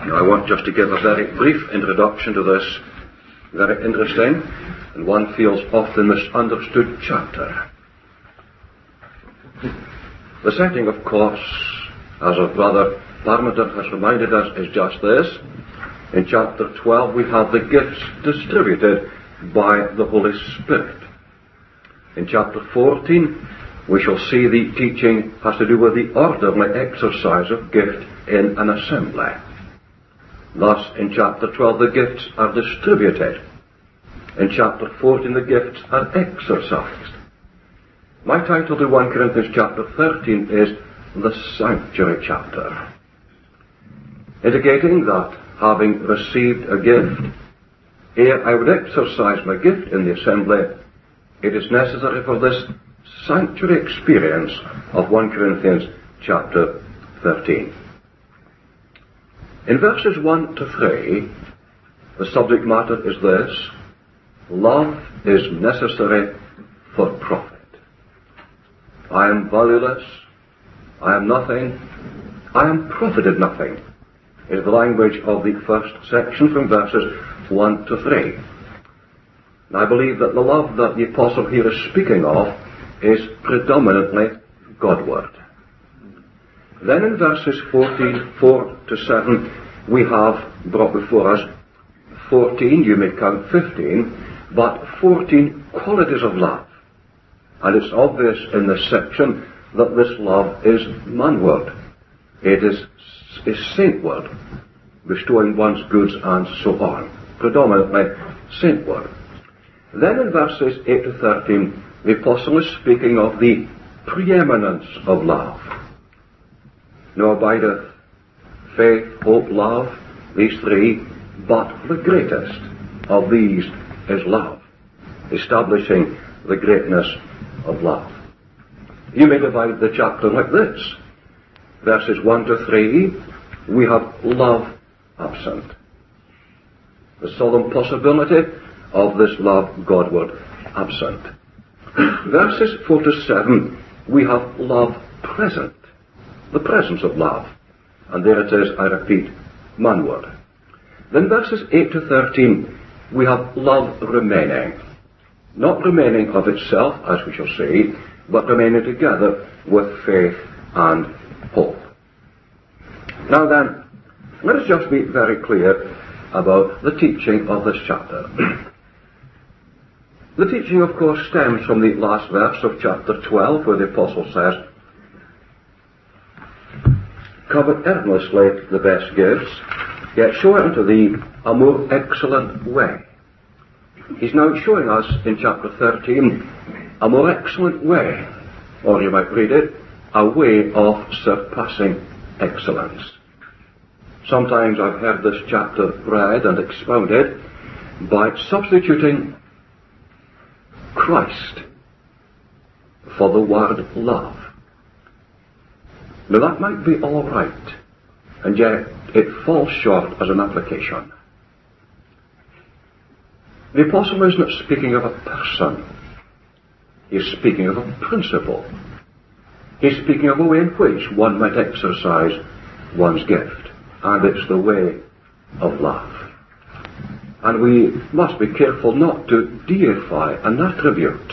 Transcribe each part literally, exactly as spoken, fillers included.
Now, I want just to give a very brief introduction to this very interesting and one feels often misunderstood chapter. The setting, of course, as our brother Parmenter has reminded us, is just this. In chapter twelve we have the gifts distributed by the Holy Spirit. In chapter fourteen we shall see the teaching has to do with the orderly exercise of gift in an assembly. Thus, in chapter twelve the gifts are distributed. In chapter fourteen the gifts are exercised. My title to First Corinthians chapter thirteen is the Sanctuary chapter, indicating that having received a gift, ere I would exercise my gift in the assembly, it is necessary for this sanctuary experience of First Corinthians chapter thirteen. In verses one to three, the subject matter is this: love is necessary for profit. I am valueless, I am nothing, I am profited nothing, is the language of the first section from verses one to three. And I believe that the love that the apostle here is speaking of is predominantly Godward. Then in verses fourteen, four to seven, we have brought before us fourteen, you may count fifteen, but fourteen qualities of love. And it's obvious in this section that this love is manward. It is, is saintward, bestowing one's goods and so on. Predominantly saintward. Then in verses eight to thirteen, the apostle is speaking of the preeminence of love. Now abideth faith, hope, love, these three, but the greatest of these is love, establishing the greatness of love. You may divide the chapter like this. Verses one to three, we have love absent. The solemn possibility of this love Godward absent. Verses four to seven, we have love present. The presence of love. And there it is, I repeat, manward. Then verses eight to thirteen, we have love remaining. Not remaining of itself, as we shall see, but remaining together with faith and hope. Now then, let us just be very clear about the teaching of this chapter. The teaching, of course, stems from the last verse of chapter twelve, where the apostle says, covet earnestly the best gifts, yet show unto thee a more excellent way. He's now showing us in chapter thirteen a more excellent way, or you might read it, a way of surpassing excellence. Sometimes I've heard this chapter read and expounded by substituting Christ for the word love. Now that might be all right, and yet it falls short as an application. The apostle is not speaking of a person. He's speaking of a principle. He's speaking of a way in which one might exercise one's gift, and it's the way of love. And we must be careful not to deify an attribute.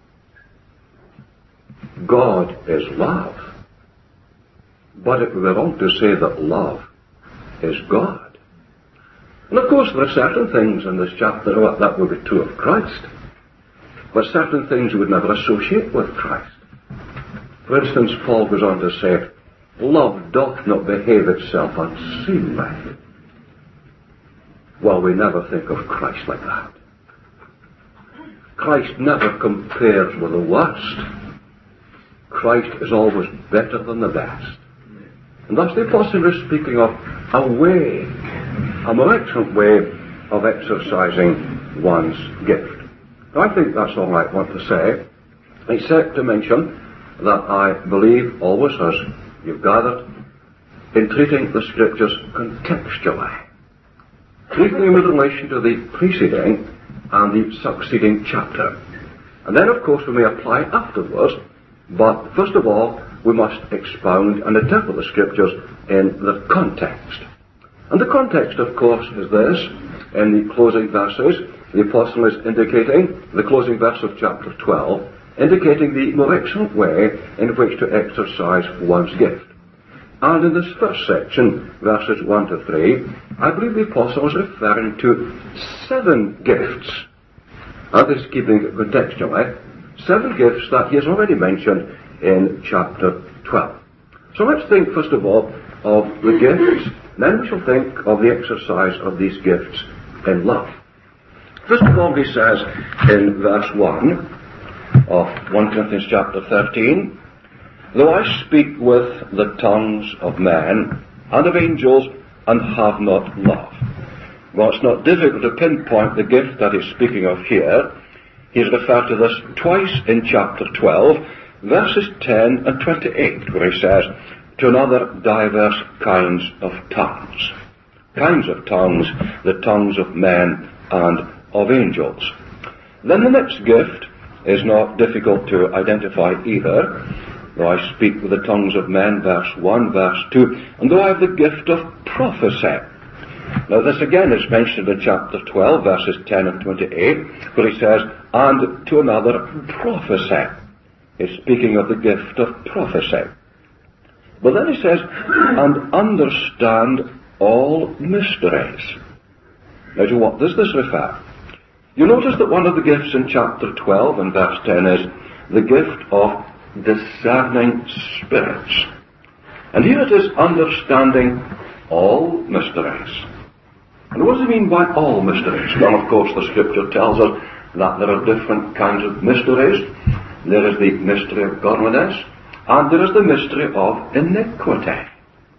God is love. But it would be wrong to say that love is God. And of course there are certain things in this chapter that would be true of Christ, but certain things you would never associate with Christ. For instance, Paul goes on to say, love doth not behave itself unseemly. Well, we never think of Christ like that. Christ never compares with the worst. Christ is always better than the best. And thus the apostle is speaking of a way, a more excellent way of exercising one's gift. Now, I think that's all I want to say, except to mention that I believe always, as you've gathered, in treating the scriptures contextually, treating them in relation to the preceding and the succeeding chapter. And then, of course, we may apply afterwards, but first of all, we must expound and interpret the scriptures in the context. And the context, of course, is this. In the closing verses, the apostle is indicating, the closing verse of chapter twelve, indicating the more excellent way in which to exercise one's gift. And in this first section, verses one to three, I believe the apostle is referring to seven gifts. And this is keeping it contextually, seven gifts that he has already mentioned in chapter twelve. So let's think first of all of the gifts, then we shall think of the exercise of these gifts in love. First of all, he says in verse one of First Corinthians chapter thirteen, though I speak with the tongues of men and of angels and have not love. Well, it's not difficult to pinpoint the gift that he's speaking of here. He's referred to this twice in chapter twelve, verses ten and twenty-eight, where he says, to another diverse kinds of tongues. Kinds of tongues, the tongues of men and of angels. Then the next gift is not difficult to identify either. Though I speak with the tongues of men, verse one, verse two, and though I have the gift of prophecy. Now this again is mentioned in chapter twelve, verses ten and twenty-eight, where he says, and to another prophecy. He's speaking of the gift of prophecy. But then he says, and understand all mysteries. Now to what does this refer? You notice that one of the gifts in chapter twelve and verse ten is the gift of discerning spirits. And here it is understanding all mysteries. And what does he mean by all mysteries? Well, of course, the scripture tells us that there are different kinds of mysteries. There is the mystery of godliness, and there is the mystery of iniquity.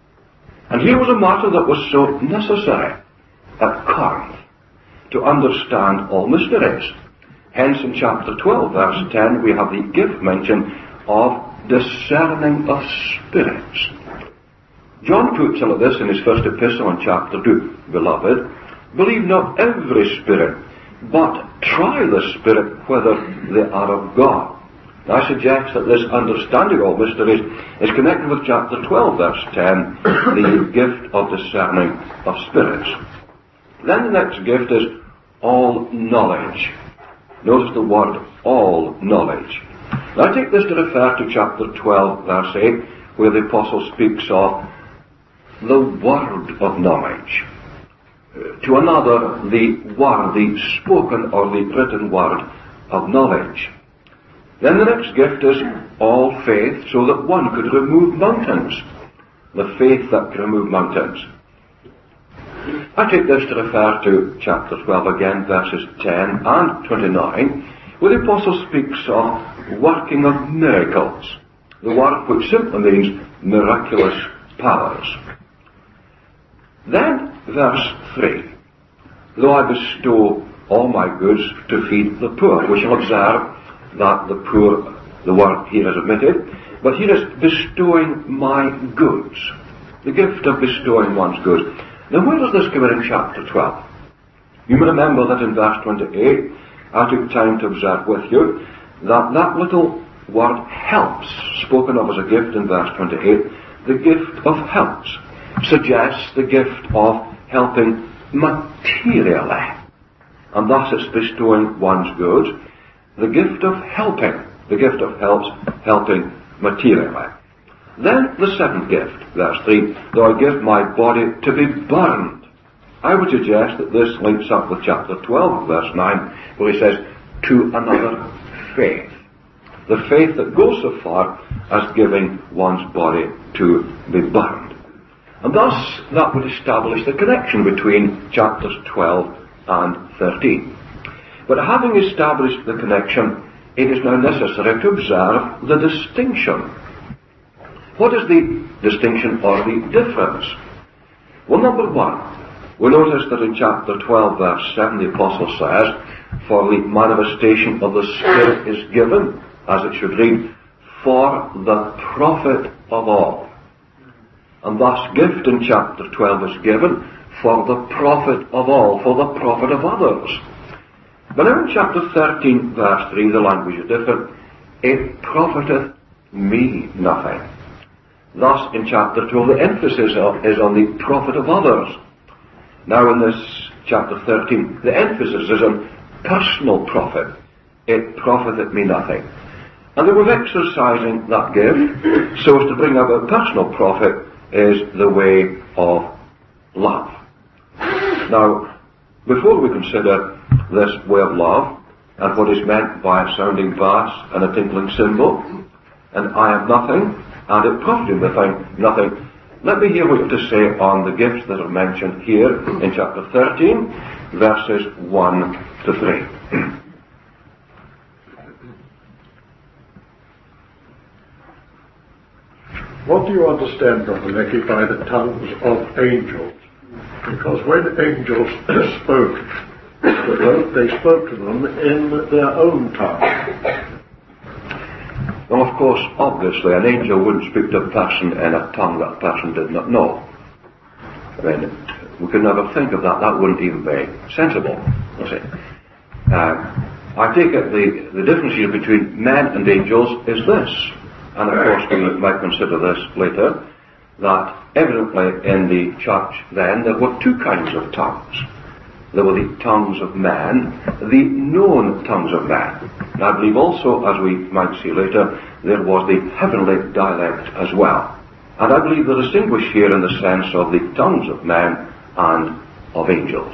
And here was a matter that was so necessary at Corinth, to understand all mysteries. Hence in chapter twelve, verse ten, we have the gift mentioned of discerning of spirits. John puts into this in his first epistle in chapter two, beloved, believe not every spirit, but try the spirit whether they are of God. I suggest that this understanding of all mysteries is connected with chapter twelve, verse ten, the gift of discerning of spirits. Then the next gift is all knowledge. Notice the word all knowledge. Now I take this to refer to chapter twelve, verse eight, where the apostle speaks of the word of knowledge. To another, the word, the spoken or the written word of knowledge. Then the next gift is all faith, so that one could remove mountains. The faith that can remove mountains. I take this to refer to chapter twelve again, verses ten and twenty-nine, where the apostle speaks of working of miracles. The word which simply means miraculous powers. Then, verse three, though I bestow all my goods to feed the poor. We shall observe that the poor, the word here is omitted, but here is bestowing my goods. The gift of bestowing one's goods. Now where does this come in in chapter twelve? You may remember that in verse twenty-eight, I took time to observe with you that that little word helps, spoken of as a gift in verse twenty-eight, the gift of helps, suggests the gift of helping materially. And thus it's bestowing one's goods. The gift of helping, the gift of helps, helping materially. Then the seventh gift, verse three, though I give my body to be burned. I would suggest that this links up with chapter twelve, verse nine, where he says, to another faith. The faith that goes so far as giving one's body to be burned. And thus that would establish the connection between chapters twelve and thirteen. But having established the connection, it is now necessary to observe the distinction. What is the distinction or the difference? Well, number one, we notice that in chapter twelve, verse seven, the apostle says, for the manifestation of the Spirit is given, as it should read, for the profit of all. And thus gift in chapter twelve is given for the profit of all, for the profit of others. But now in chapter thirteen, verse three, the language is different. It profiteth me nothing. Thus in chapter twelve, the emphasis is on the profit of others. Now in this chapter thirteen, the emphasis is on personal profit. It profiteth me nothing. And the way of exercising that gift so as to bring about personal profit is the way of love. Now, before we consider this way of love and what is meant by a sounding brass and a tinkling cymbal, and I am nothing, and it profited me nothing, let me hear what you have to say on the gifts that are mentioned here in chapter thirteen, verses one to three. What do you understand, Brother Lecky, by the tongues of angels? Because when angels spoke to them, they spoke to them in their own tongue. Well, of course, obviously, an angel wouldn't speak to a person in a tongue that a person did not know. I mean, we could never think of that. That wouldn't even be sensible, you see. Uh, I take it the, the difference here between men and angels is this, and of course we might consider this later, that evidently in the church then there were two kinds of tongues. There were the tongues of men, the known tongues of men. And I believe also, as we might see later, there was the heavenly dialect as well. And I believe they're distinguished here in the sense of the tongues of men and of angels.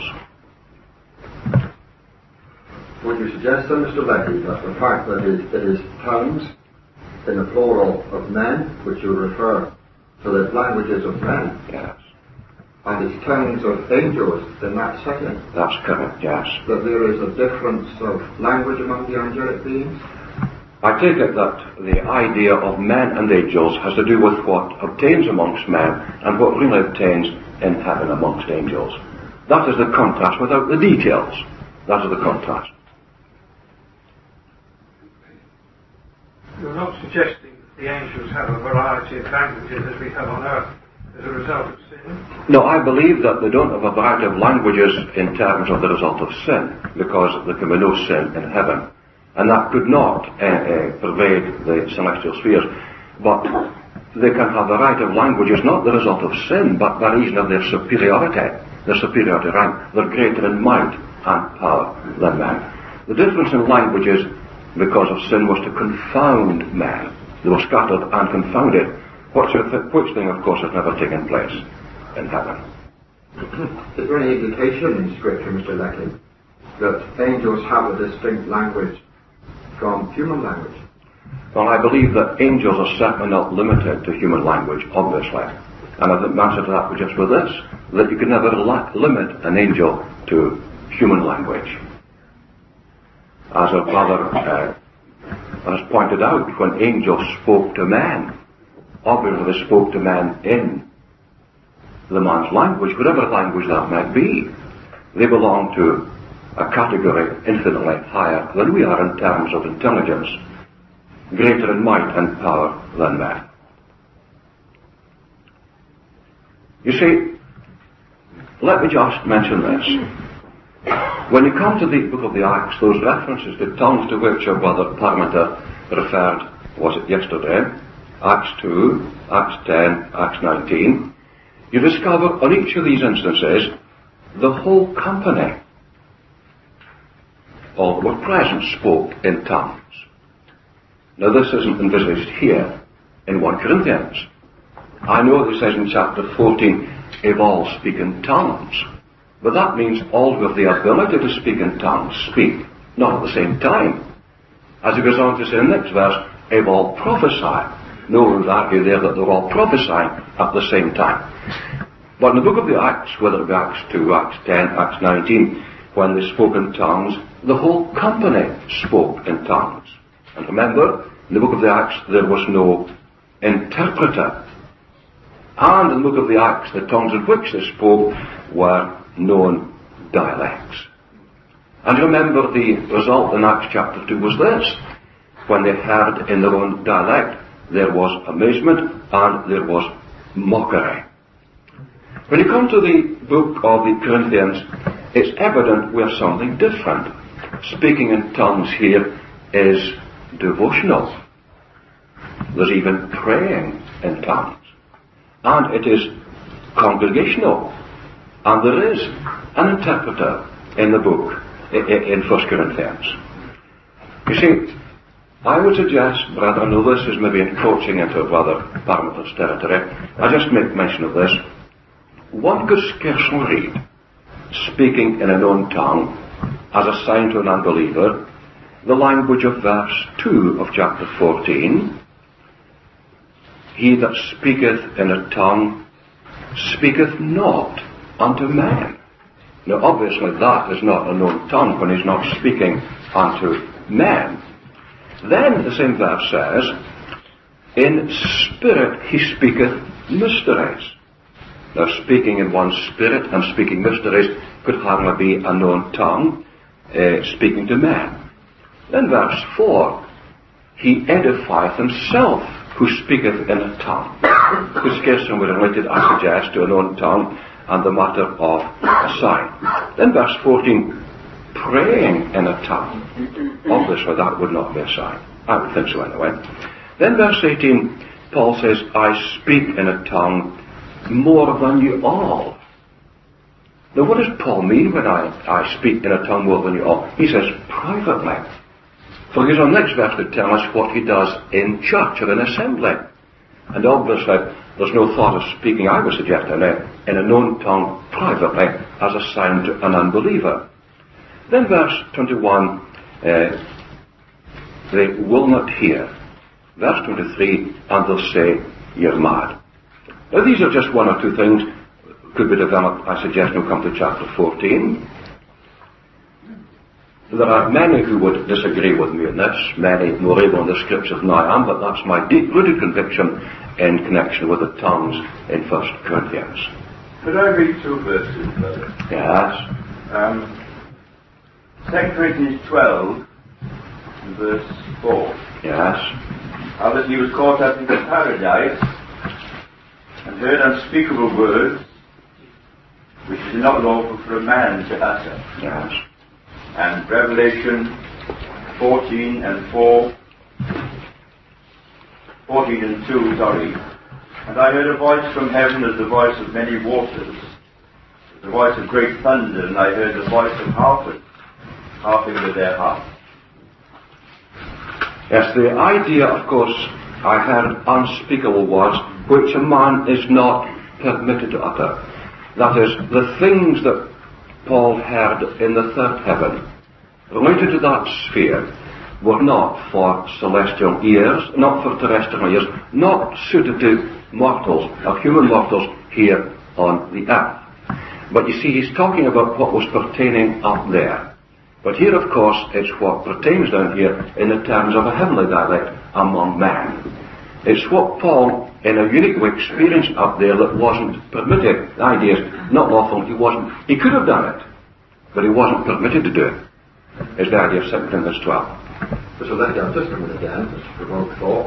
Would you suggest then, Mister Lecky, that the fact that it is tongues in the plural of men, which you refer to the languages of men, Yes. and it's tongues of angels in that second, That's correct, yes. that there is a difference of language among the angelic beings? I take it that the idea of men and angels has to do with what obtains amongst men and what really obtains in heaven amongst angels. That is the contrast without the details. That is the contrast. You're not suggesting that the angels have a variety of languages as we have on earth as a result of sin? No, I believe that they don't have a variety of languages in terms of the result of sin, because there can be no sin in heaven. And that could not uh, uh, pervade the celestial spheres. But they can have a variety of languages, not the result of sin, but by reason of their superiority, their superiority rank. They're greater in might and power than men. The difference in languages because of sin was to confound men. They were scattered and confounded, which, which thing, of course, has never taken place in heaven. Is there any indication in Scripture, Mister Lecky, that angels have a distinct language from human language? Well, I believe that angels are certainly not limited to human language, obviously. And I think the answer to that was just with this, that you can never la- limit an angel to human language. As our brother uh, has pointed out, when angels spoke to men, obviously they spoke to men in the man's language, whatever language that might be. They belong to a category infinitely higher than we are in terms of intelligence, greater in might and power than man. You see, let me just mention this. When you come to the book of the Acts, those references to tongues to which our brother Parmenter referred, was it yesterday, Acts two, Acts ten, Acts nineteen, you discover on each of these instances the whole company, all that were present, spoke in tongues. Now this isn't envisaged here in First Corinthians. I know this says in chapter fourteen, if all speak in tongues, but that means all who have the ability to speak in tongues speak, not at the same time. As it goes on to say in the next verse, if all prophesy. No one would argue there that they're all prophesying at the same time. But in the book of the Acts, whether it be Acts two, Acts ten, Acts nineteen, when they spoke in tongues, the whole company spoke in tongues. And remember, in the book of the Acts, there was no interpreter. And in the book of the Acts, the tongues in which they spoke were known dialects. And remember, the result in Acts chapter two was this. When they heard in their own dialect, there was amazement and there was mockery. When you come to the book of the Corinthians, it's evident we have something different. Speaking in tongues here is devotional. There's even praying in tongues. And it is congregational. And there is an interpreter in the book, in First Corinthians. You see, I would suggest, brethren, though this is maybe encroaching into a rather parameter's territory, I just make mention of this. One could scarcely read, speaking in a known tongue, as a sign to an unbeliever, the language of verse two of chapter fourteen. He that speaketh in a tongue speaketh not unto man. Now obviously that is not a known tongue when he's not speaking unto man. Then the same verse says, in spirit he speaketh mysteries. Now speaking in one's spirit and speaking mysteries could hardly be a known tongue, uh, speaking to man. Then verse four, he edifieth himself who speaketh in a tongue. Who scarcely be related, I suggest, to a known tongue and the matter of a sign. Then verse fourteen, praying in a tongue. Obviously that would not be a sign. I would think so anyway. Then verse eighteen, Paul says, I speak in a tongue more than you all. Now what does Paul mean when I, I speak in a tongue more than you all? He says, privately. For his own next verse would tell us what he does in church or in assembly. And obviously there's no thought of speaking, I would suggest, in a, in a known tongue privately as a sign to an unbeliever. Then verse twenty-one, uh, they will not hear. Verse twenty-three, and they'll say, you're mad. Now these are just one or two things could be developed, I suggest, when we come to chapter fourteen. There are many who would disagree with me in this, many more able in the scriptures than I am, but that's my deep-rooted conviction in connection with the tongues in First Corinthians. Could I read two verses, brother? Yes. Um, Second Corinthians twelve, verse four. Yes. How that he was caught up into paradise and heard unspeakable words which is not lawful for a man to utter. Yes. And Revelation fourteen and four, fourteen and two, sorry. And I heard a voice from heaven as the voice of many waters, the voice of great thunder, and I heard the voice of harpers, harping with their harps. Yes, the idea, of course, I heard unspeakable words which a man is not permitted to utter. That is, the things that Paul heard in the third heaven, related to that sphere, were not for celestial ears, not for terrestrial ears, not suited to mortals, of human mortals here on the earth. But you see, he's talking about what was pertaining up there. But here, of course, it's what pertains down here in the terms of a heavenly dialect among men. It's what Paul, in a unique way, experienced up there that wasn't permitted. The idea is not lawful. He wasn't. He could have done it, but he wasn't permitted to do it. Is the idea of Second Corinthians twelve. So let me just a minute again, just to provoke thought.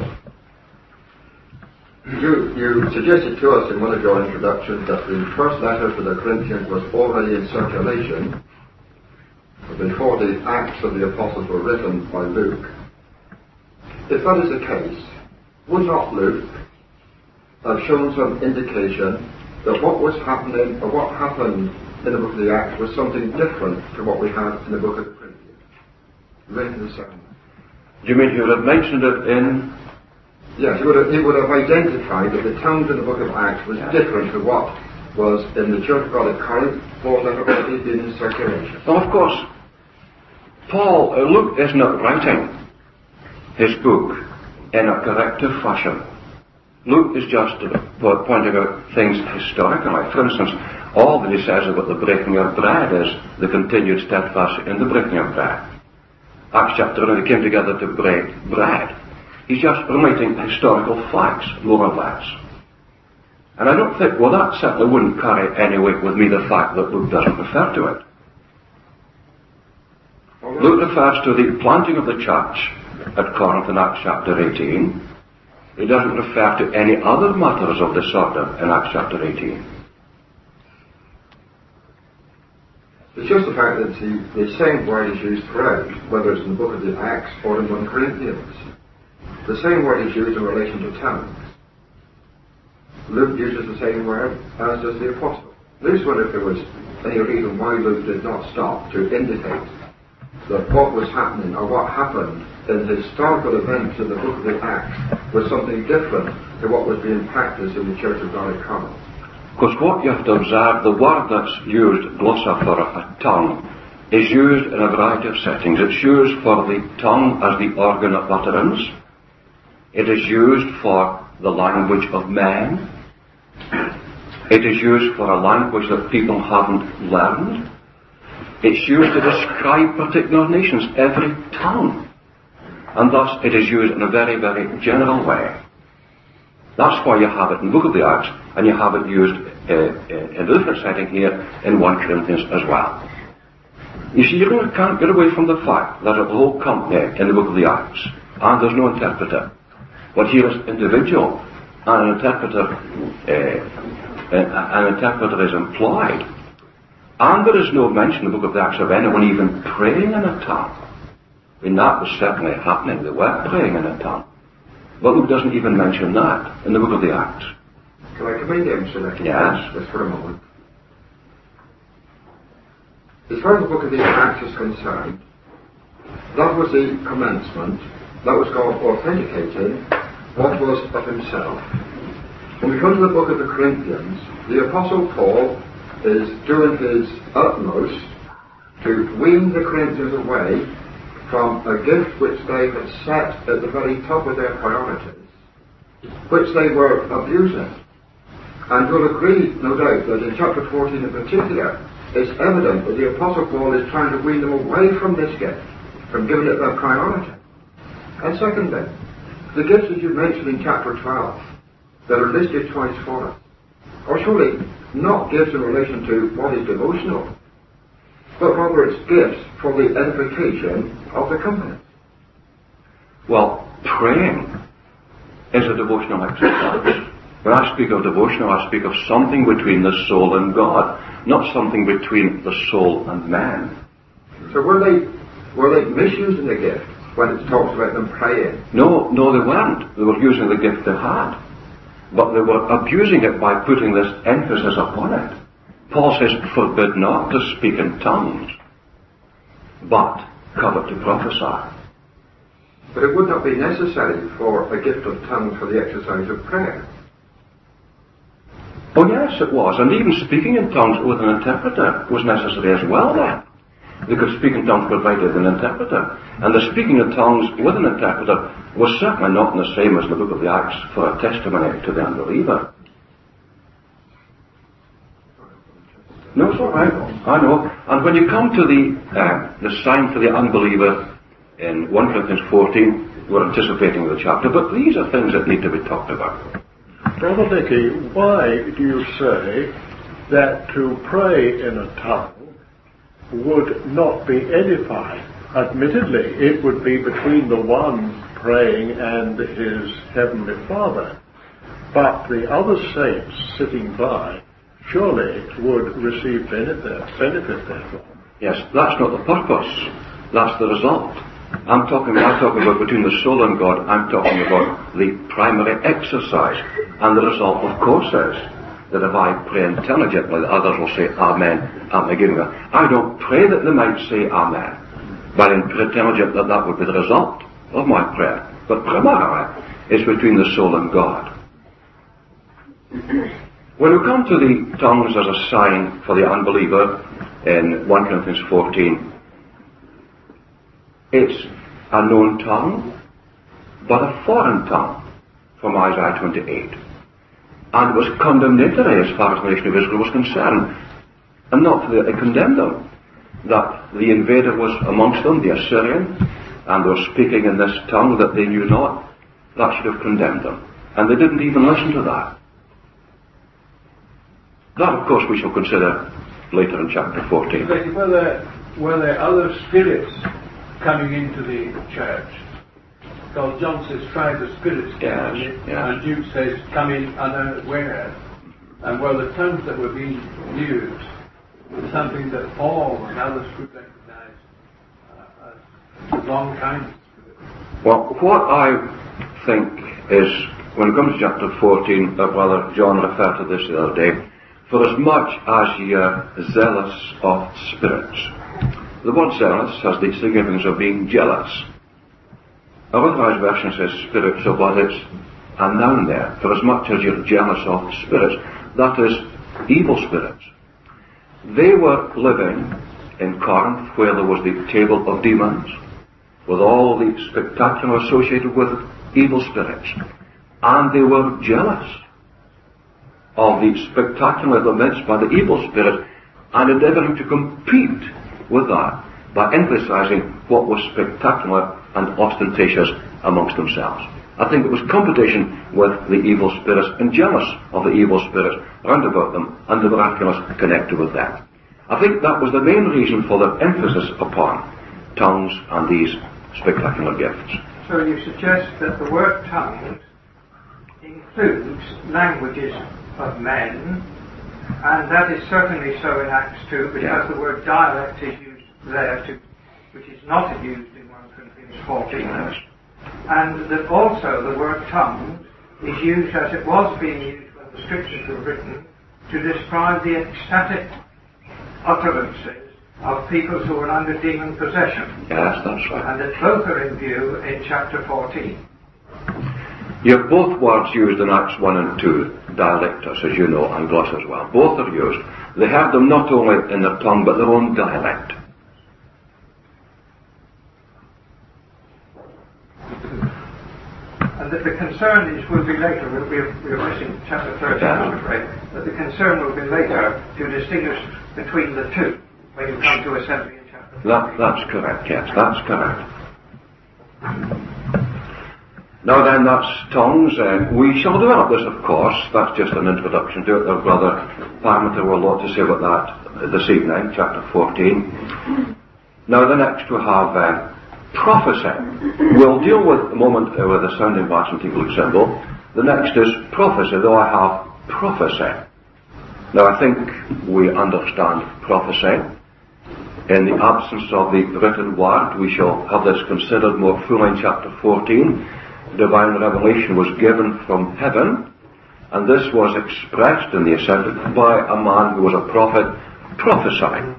You, you suggested to us in one of your introductions that the first letter to the Corinthians was already in circulation before the Acts of the Apostles were written by Luke. If that is the case, would not Luke have shown some indication that what was happening, or what happened in the book of the Acts was something different to what we have in the book of the Corinthians? Right in the second. Do you mean he would have mentioned it in? Yes, he would have, he would have identified that the tongues in the book of Acts was different to what was in the Church of God at Corinth. Paul's letter already been in circulation. Well, of course, Paul, uh, Luke is not writing his book in a corrective fashion. Luke is just uh, pointing out things historically. For instance, all that he says about the breaking of bread is the continued steadfast in the breaking of bread. Acts chapter one, they came together to break bread. He's just relating historical facts, more or less. And I don't think, well, that certainly wouldn't carry any weight with me, the fact that Luke doesn't refer to it. Luke refers to the planting of the church at Corinth in Acts chapter eighteen. He doesn't refer to any other matters of this sort in Acts chapter eighteen. It's just the fact that the, the same word is used throughout, whether it's in the book of the Acts or in First Corinthians. The same word is used in relation to tongues. Luke uses the same word, as does the Apostle. At least wonder if there was any reason why Luke did not stop to indicate that what was happening, or what happened in historical events in the book of the Acts, was something different to what was being practiced in the Church of Valley Common. Because what you have to observe, the word that's used, glossa, for a tongue, is used in a variety of settings. It's used for the tongue as the organ of utterance. It is used for the language of men. It is used for a language that people haven't learned. It's used to describe particular nations, every tongue. And thus it is used in a very, very general way. That's why you have it in the book of the Acts, and you have it used uh, uh, in a different setting here in First Corinthians as well. You see, you really can't get away from the fact that a whole company in the book of the Acts, and there's no interpreter. But here is individual, and an interpreter, uh, an interpreter is employed. And there is no mention in the book of the Acts of anyone even praying in a tongue. I mean, that was certainly happening. They were praying in a tongue. But Luke doesn't even mention that in the book of the Acts. Can I come in there, Mister Lecky? Yes. Just for a moment. As far as the book of the Acts is concerned, that was the commencement. That was God authenticating what was of himself. When we come to the book of the Corinthians, the Apostle Paul is doing his utmost to wean the Corinthians away from a gift which they had set at the very top of their priorities, which they were abusing. And you'll agree, no doubt, that in chapter fourteen in particular, it's evident that the Apostle Paul is trying to wean them away from this gift, from giving it their priority. And secondly, the gifts that you mentioned in chapter twelve, that are listed twice for us, are surely not gifts in relation to what is devotional, but rather it's gifts for the edification of the company. Well, praying is a devotional exercise. When I speak of devotional, I speak of something between the soul and God, not something between the soul and man. So were they were they misusing the gift when it talks about them praying? No, no, they weren't. They were using the gift they had. But they were abusing it by putting this emphasis upon it. Paul says, forbid not to speak in tongues, but covet to prophesy. But it would not be necessary for a gift of tongues for the exercise of prayer. Oh yes, it was. And even speaking in tongues with an interpreter was necessary as well then. Because speaking in tongues provided an interpreter. And the speaking in tongues with an interpreter was certainly not the same as in the book of the Acts for a testimony to the unbeliever. No, it's all right. I know. And when you come to the uh, the sign for the unbeliever in First Corinthians fourteen, we're anticipating the chapter, but these are things that need to be talked about. Brother Nicky, why do you say that to pray in a tongue would not be edifying? Admittedly, it would be between the one praying and his heavenly Father, but the other saints sitting by surely would receive benefit, benefit therefrom. Yes, that's not the purpose. That's the result. I'm talking, I'm talking about between the soul and God. I'm talking about the primary exercise. And the result, of course, is that if I pray intelligently, the others will say Amen at my giving. I don't pray that they might say Amen, but in intelligent that that would be the result of my prayer. But primarily, it's between the soul and God. When we come to the tongues as a sign for the unbeliever in First Corinthians fourteen, it's a known tongue, but a foreign tongue from Isaiah twenty-eight. And it was condemnatory as far as the nation of Israel was concerned. And not that it condemned them, that the invader was amongst them, the Assyrian, and they were speaking in this tongue that they knew not. That should have condemned them. And they didn't even listen to that. That, of course, we shall consider later in chapter fourteen. But were there, were there other spirits coming into the church? Because John says, try the spirits came Yes, in, yes. and Jude says, come in unaware. And were the tongues that were being used something that Paul and others could recognize uh, as long time? Well, what I think is, when it comes to chapter fourteen, uh, Brother John referred to this the other day, For as much as ye are zealous of spirits. The word zealous has the significance of being jealous. Our Authorized Version says spirits, so but it's a noun there. For as much as you're jealous of spirits, that is evil spirits. They were living in Corinth, where there was the table of demons, with all the spectacular associated with evil spirits. And they were jealous of the spectacular events by the evil spirit, and endeavouring to compete with that by emphasizing what was spectacular and ostentatious amongst themselves. I think it was competition with the evil spirits and jealous of the evil spirits round about them and the miraculous connected with them. I think that was the main reason for their emphasis upon tongues and these spectacular gifts. So you suggest that the word tongues includes languages of men, and that is certainly so in Acts two, because yeah. the word dialect is used there, to, which is not used in First Corinthians fourteen. Yes. And that also the word tongues is used as it was being used when the scriptures were written to describe the ecstatic utterances of people who were under demon possession. Yes, that's right. And that both are in view in chapter fourteen. You have both words used in Acts one and two, dialectus, as you know, and gloss as well. Both are used. They have them not only in their tongue, but their own dialect. And that the concern is, will be later, we'll be, we're missing chapter thirteen, yeah. I'm afraid, that the concern will be later to distinguish between the two, when you come to assembly in chapter thirteen. That, that's correct, yes, that's correct. Now then, that's tongues. Uh, we shall develop this, of course. That's just an introduction to it. Our brother Parmenter will have a lot to say about that this evening, chapter fourteen. Now the next we have uh, prophecy. We'll deal with a moment uh, with the sounding brass and tinkling cymbal. The next is prophecy, though I have prophecy. Now I think we understand prophecy. In the absence of the written word, we shall have this considered more fully in chapter fourteen. Divine revelation was given from heaven, and this was expressed in the assembly by a man who was a prophet prophesying.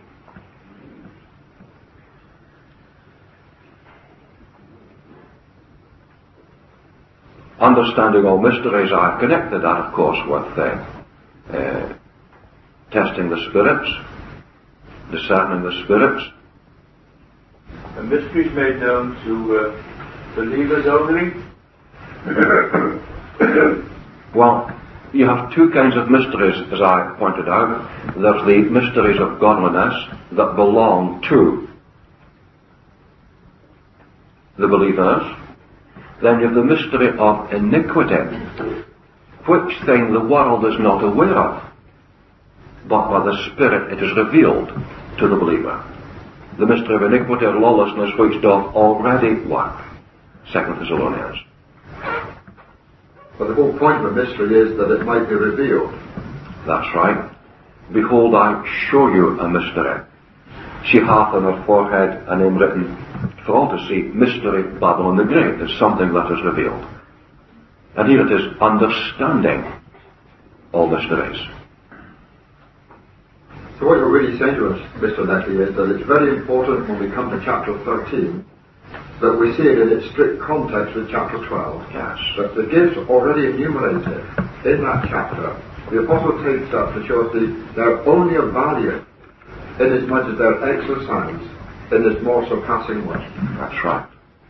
Understanding all mysteries, I have connected that, of course, with uh, uh, testing the spirits, discerning the spirits. The mysteries made known to uh, believers only? Well, you have two kinds of mysteries, as I pointed out. There's the mysteries of godliness that belong to the believers. Then you have the mystery of iniquity, which thing the world is not aware of, but by the Spirit it is revealed to the believer. The mystery of iniquity or lawlessness which doth already work. Second Thessalonians. But the whole point of a mystery is that it might be revealed. That's right. Behold, I show you a mystery. She hath on her forehead a name written for all to see, Mystery Babylon the Great. It's something that is revealed. And here it is, understanding all mysteries. So what you're really saying to us, Mister Leckie, is that it's very important when we come to chapter thirteen that we see it in its strict context with chapter twelve. Yes. That the gifts already enumerated in that chapter, the Apostle takes up to show us that they're only of value inasmuch as they're exercised in this more surpassing way. That's right.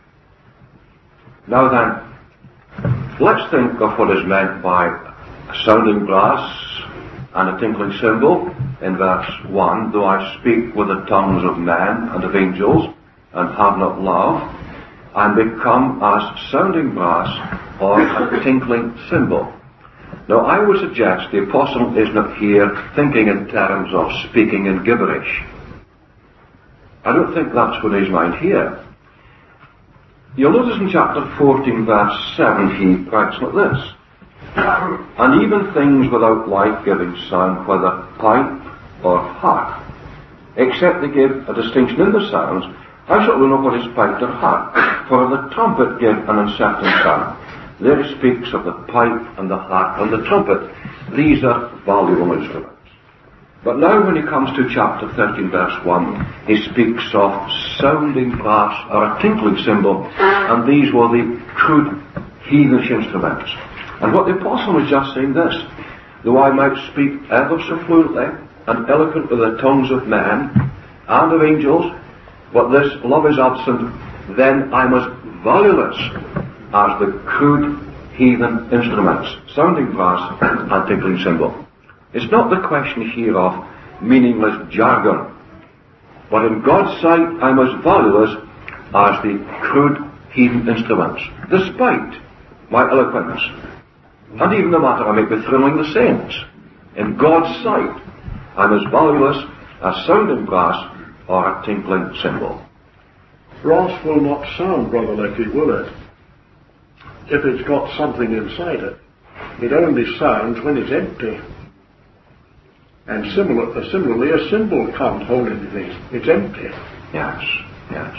Now then, let's think of what is meant by a sounding brass and a tinkling cymbal in verse one. Though I speak with the tongues of men and of angels, and have not love, and become as sounding brass or a tinkling cymbal. Now I would suggest the apostle is not here thinking in terms of speaking in gibberish. I don't think that's what he's meant here. You'll notice in chapter fourteen verse seven he writes like this. And even things without life-giving sound, whether pipe or harp, except they give a distinction in the sounds, how shall we know what is piped or harp? For the trumpet give an uncertain sound. There he speaks of the pipe and the harp and the trumpet. These are valuable instruments. But now when he comes to chapter thirteen verse one, he speaks of sounding brass or a tinkling cymbal, and these were the crude heathenish instruments. And what the apostle was just saying this, though I might speak ever so fluently and eloquent with the tongues of men and of angels, but this love is absent, then I am as valueless as the crude heathen instruments, sounding brass and tinkling cymbal. It's not the question here of meaningless jargon, but in God's sight I'm as valueless as the crude heathen instruments, despite my eloquence, and even the matter I make with thrilling the saints. In God's sight I'm as valueless as sounding brass or a tinkling cymbal. Brass will not sound, Brother Lecky, will it? If it's got something inside it. It only sounds when it's empty. And similar, uh, similarly, a cymbal can't hold anything. It's empty. Yes, yes.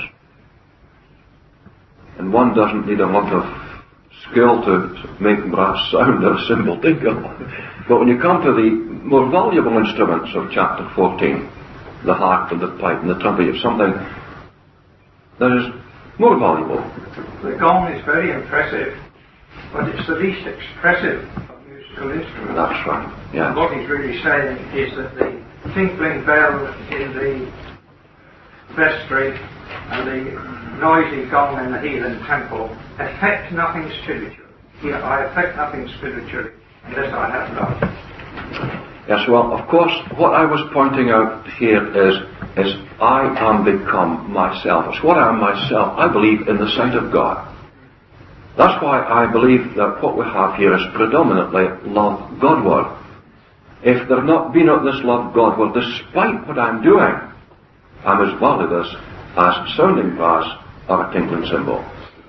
And one doesn't need a lot of skill to make brass sound or a cymbal tinkle. But when you come to the more valuable instruments of chapter fourteen, the harp and the pipe and the trumpet, it's something that is more valuable. The gong is very impressive, but it's the least expressive of musical instruments. That's right, yes. And what he's really saying is that the tinkling bell in the vestry and the noisy gong in the heathen temple affect nothing spiritually. Here, I affect nothing spiritually unless I have love. Yes, well, of course, what I was pointing out here is, is I am become myself. It's what I am myself, I believe, in the sight of God. That's why I believe that what we have here is predominantly love Godward. If there not be not this love Godward, despite what I'm doing, I'm as valueless as sounding brass or a tinkling cymbal.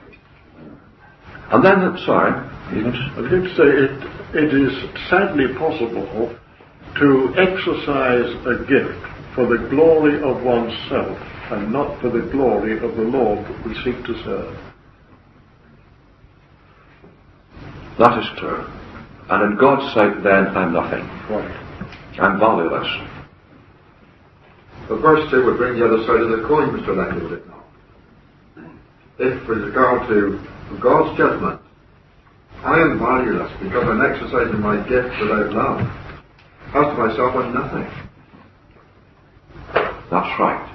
And then, sorry, yes. I was going to say it, it is sadly possible to exercise a gift for the glory of oneself and not for the glory of the Lord that we seek to serve. That is true. And in God's sight, then, I'm nothing. Right. I'm valueless. But verse two would bring the other side of the coin, Mister Langley, would it not? If, with regard to God's judgment, I am valueless because I'm exercising my gift without love. As to myself, I'm nothing. That's right.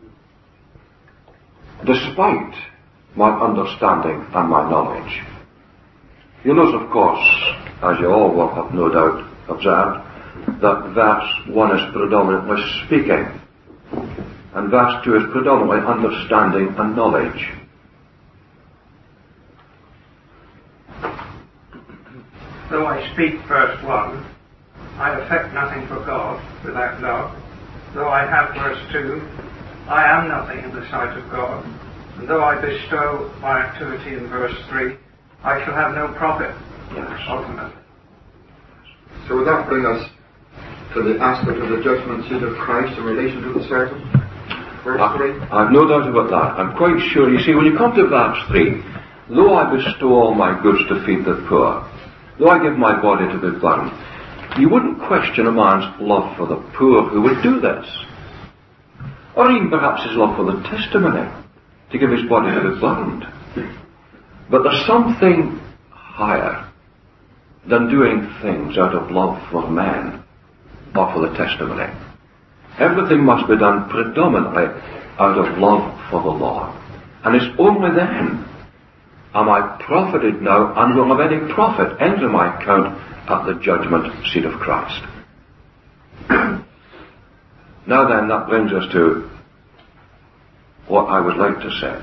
Despite my understanding and my knowledge. You notice, of course, as you all will have no doubt observed, that verse one is predominantly speaking, and verse two is predominantly understanding and knowledge. Though I speak, verse one, I affect nothing for God without love. Though I have, verse two, I am nothing in the sight of God. And though I bestow my activity in verse three, I shall have no profit, Yes. ultimately. So would that bring us to the aspect of the judgment seat of Christ in relation to the servant? Verse I, three. I've no doubt about that. I'm quite sure. You see, when you come to verse three, though I bestow all my goods to feed the poor, though I give my body to be burned, you wouldn't question a man's love for the poor who would do this. Or even perhaps his love for the testimony, to give his body to be burned. But there's something higher than doing things out of love for men or for the testimony. Everything must be done predominantly out of love for the Lord. And it's only then am I profited now and will have any profit enter my account at the judgment seat of Christ. Now then, that brings us to what I would like to say.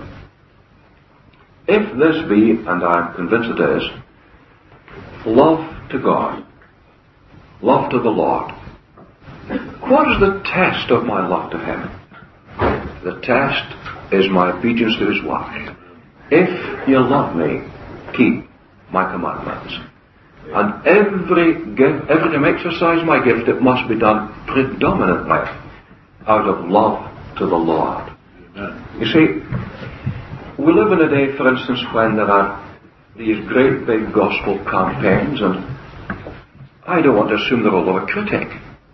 If this be, and I am convinced it is, love to God, love to the Lord, what is the test of my love to Him? The test is my obedience to His word. If you love me, keep my commandments. And every gift, every time I exercise my gift, it must be done predominantly out of love to the Lord. You see, we live in a day, for instance, when there are these great big gospel campaigns, and I don't want to assume the role of a critic.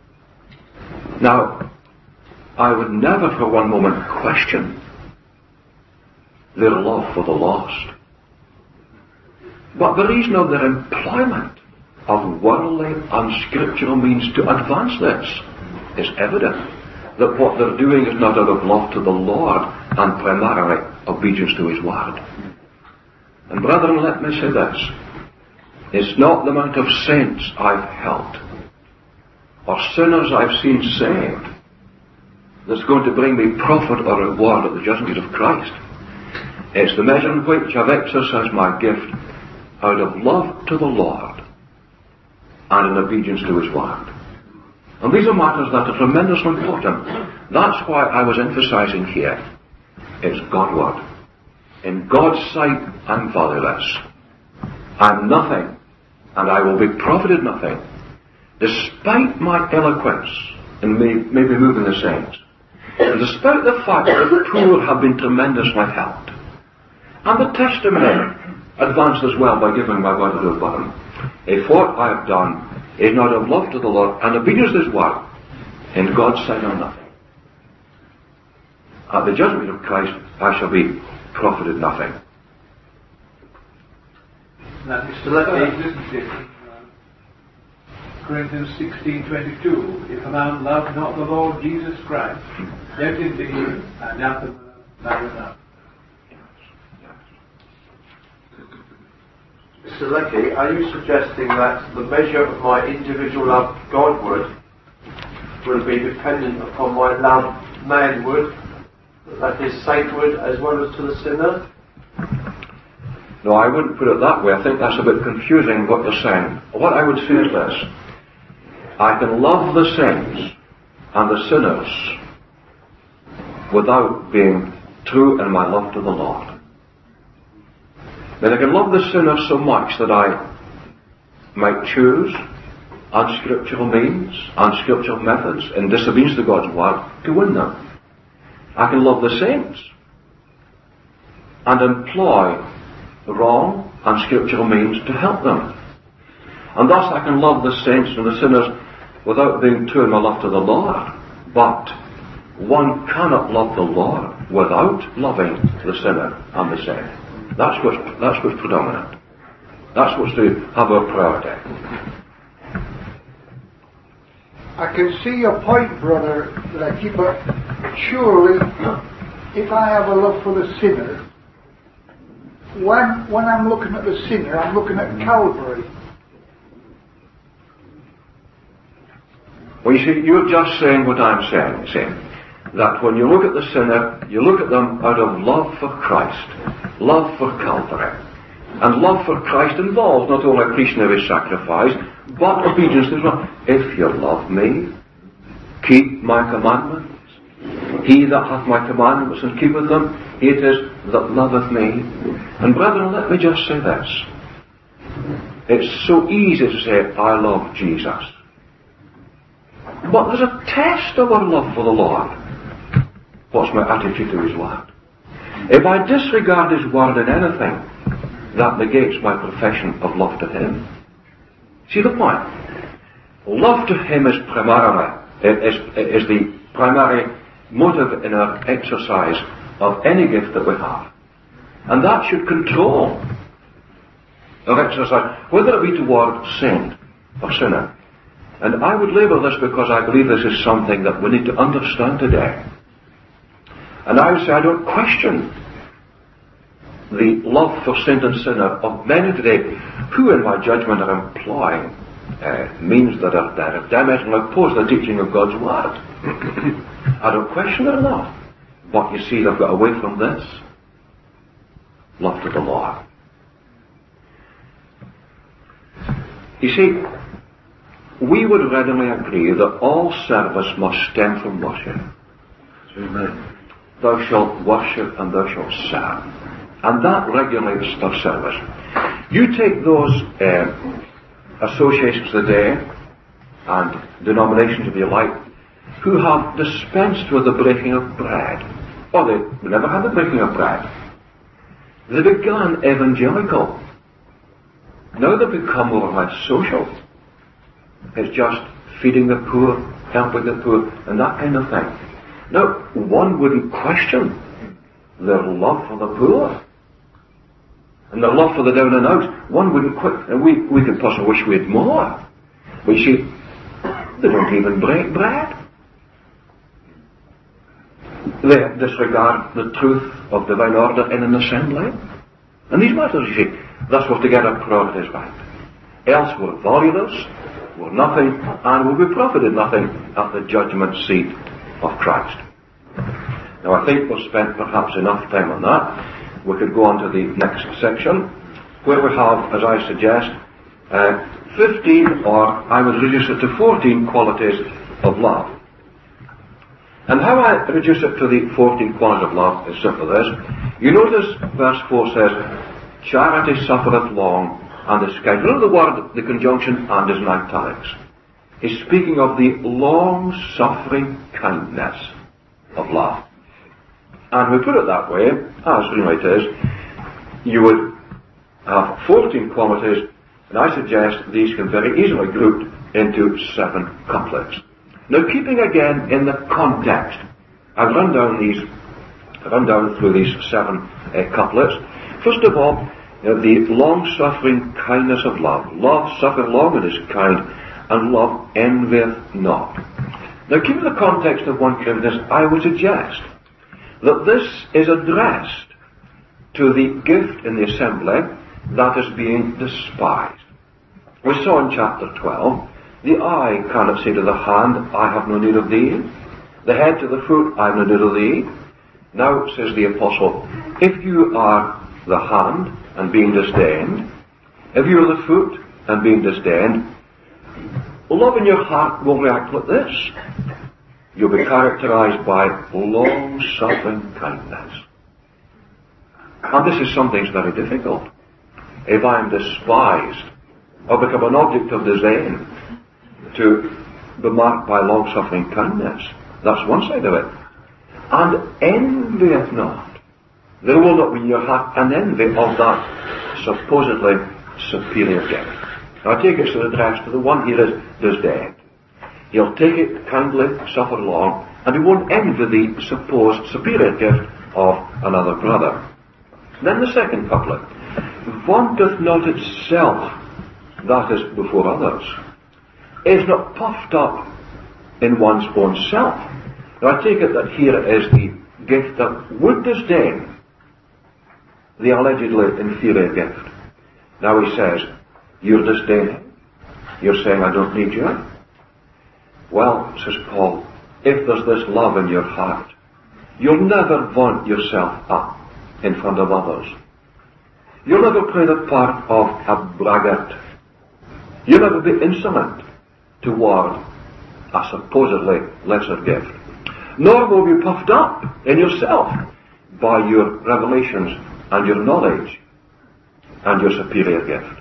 Now, I would never for one moment question their love for the lost. But the reason of their employment of worldly, unscriptural means to advance this is evident. That what they're doing is not out of love to the Lord and primarily obedience to His Word. And brethren, let me say this. It's not the amount of saints I've helped or sinners I've seen saved that's going to bring me profit or reward at the judgment of Christ. It's the measure in which I've exercised my gift out of love to the Lord and in obedience to His Word. And these are matters that are tremendously important. That's why I was emphasizing here. It's God's Word. In God's sight, I'm valueless. I'm nothing, and I will be profited nothing, despite my eloquence in may, maybe moving the saints, and despite the fact that the poor have been tremendously helped, and the testimony advanced as well by giving my word to the bottom. If what I have done is not of love to the Lord and obedience to His Word, in God's sight I'm nothing. At the judgment of Christ, I shall be profited nothing. Now, Mister Leckie, isn't it? Corinthians sixteen twenty-two. If a man love not the Lord Jesus Christ, let him be anathema maranatha. Mister Leckie, are you suggesting that the measure of my individual love Godward will be dependent upon my love manward, that is saintward as well as to the sinner? No, I wouldn't put it that way. I think that's a bit confusing what you're saying. What I would say is this. I can love the saints and the sinners without being true in my love to the Lord. Then I can love the sinner so much that I might choose unscriptural means, unscriptural methods, in disobedience to God's Word to win them. I can love the saints and employ wrong, unscriptural means to help them. And thus I can love the saints and the sinners without being true in my love to the Lord. But one cannot love the Lord without loving the sinner and the saint. That's what's, that's what's predominant. That's what's to have our priority. I can see your point, Brother Leckie, but surely if I have a love for the sinner, when when I'm looking at the sinner, I'm looking at Calvary. Well, you see, you're just saying what I'm saying, saying that when you look at the sinner, you look at them out of love for Christ, love for Calvary. And love for Christ involves not only appreciation of His sacrifice, but obedience to His word. If you love me, keep my commandments. He that hath my commandments and keepeth them, it is that loveth me. And brethren, let me just say this. It's so easy to say, I love Jesus. But there's a test of our love for the Lord. What's my attitude to His Word? If I disregard His Word in anything, that negates my profession of love to Him. See the point? Love to Him is primarily, is, is the primary motive in our exercise of any gift that we have. And that should control our exercise, whether it be toward saint or sinner. And I would label this because I believe this is something that we need to understand today. And I would say I don't question the love for saint and sinner of many today who, in my judgment, are employing uh, means that are, that are diametrically opposed to the teaching of God's Word. I don't question it enough. But you see, they've got away from this. Love to the Lord. You see, we would readily agree that all service must stem from worship. Amen. Thou shalt worship and thou shalt serve. And that regulates our service. You take those uh, associations today and denominations, if you like, who have dispensed with the breaking of bread. Or they never had the breaking of bread. They began evangelical. Now they've become more or less social. It's just feeding the poor, helping the poor, and that kind of thing. Now, one wouldn't question their love for the poor and their love for the down and out. One wouldn't quit, and we, we could possibly wish we had more. But you see, they don't even break bread. They disregard the truth of divine order in an assembly. And these matters, you see, that's what to get our priorities right. Else we're valueless, we're nothing, and we'll be profited nothing at the judgment seat of Christ. Now I think we've spent perhaps enough time on that. We could go on to the next section, where we have, as I suggest, uh, fifteen, or I would reduce it to fourteen qualities of love. And how I reduce it to the fourteen qualities of love is simply this. You notice verse four says, charity suffereth long, and is kind. Remember the word, the conjunction, and is in italics. He's speaking of the long-suffering kindness of love. And we put it that way, as you know it is, you would have fourteen qualities, and I suggest these can very easily be grouped into seven couplets. Now, keeping again in the context, I've run down these, run down through these seven uh, couplets. First of all, uh, the long-suffering kindness of love. Love suffereth long and is kind, and love envieth not. Now, keeping the context of First Corinthians, I would suggest that this is addressed to the gift in the assembly that is being despised. We saw in chapter twelve, the eye cannot say to the hand, I have no need of thee. The head to the foot, I have no need of thee. Now, says the apostle, if you are the hand and being disdained, if you are the foot and being disdained, love in your heart will react like this. You'll be characterized by long-suffering kindness. And this is something that's very difficult. If I am despised, or become an object of disdain, to be marked by long-suffering kindness, that's one side of it. And envieth not. There will not be in your heart an envy of that supposedly superior gift. Now I take it to address to the one here is disdain. He'll take it kindly, suffer long, and he won't envy the supposed superior gift of another brother. Then the second couplet. Vaunteth not itself, that is before others. Is not puffed up in one's own self. Now I take it that here is the gift that would disdain the allegedly inferior gift. Now he says, you're disdaining. You're saying, I don't need you. Well, says Paul, if there's this love in your heart, you'll never vaunt yourself up in front of others. You'll never play the part of a braggart. You'll never be insolent toward a supposedly lesser gift. Nor will you be puffed up in yourself by your revelations and your knowledge and your superior gift.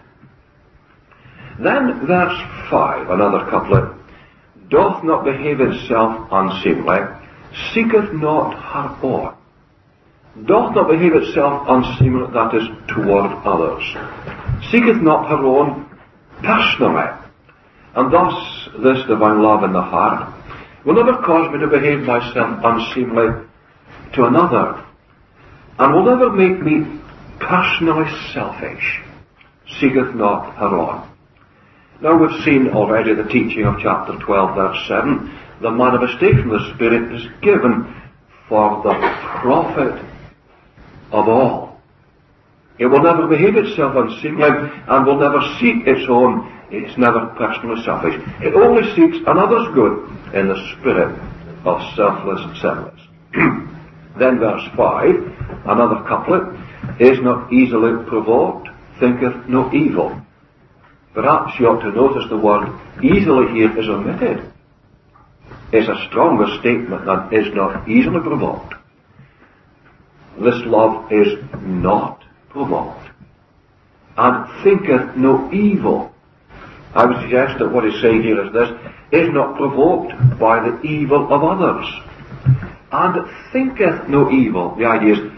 Then verse five, another couplet. Doth not behave itself unseemly, seeketh not her own. Doth not behave itself unseemly, that is, toward others. Seeketh not her own personally. And thus, this divine love in the heart will never cause me to behave myself unseemly to another, and will never make me personally selfish. Seeketh not her own. Now we've seen already the teaching of chapter twelve, verse seven. The manifestation of the Spirit is given for the profit of all. It will never behave itself unseemly and will never seek its own. It's never personally selfish. It only seeks another's good in the spirit of selfless service. Then verse five, another couplet, is not easily provoked, thinketh no evil. Perhaps you ought to notice the word easily here is omitted. It's a stronger statement than is not easily provoked. This love is not provoked, and thinketh no evil. I would suggest that what he's saying here is this, is not provoked by the evil of others, and thinketh no evil. The idea is,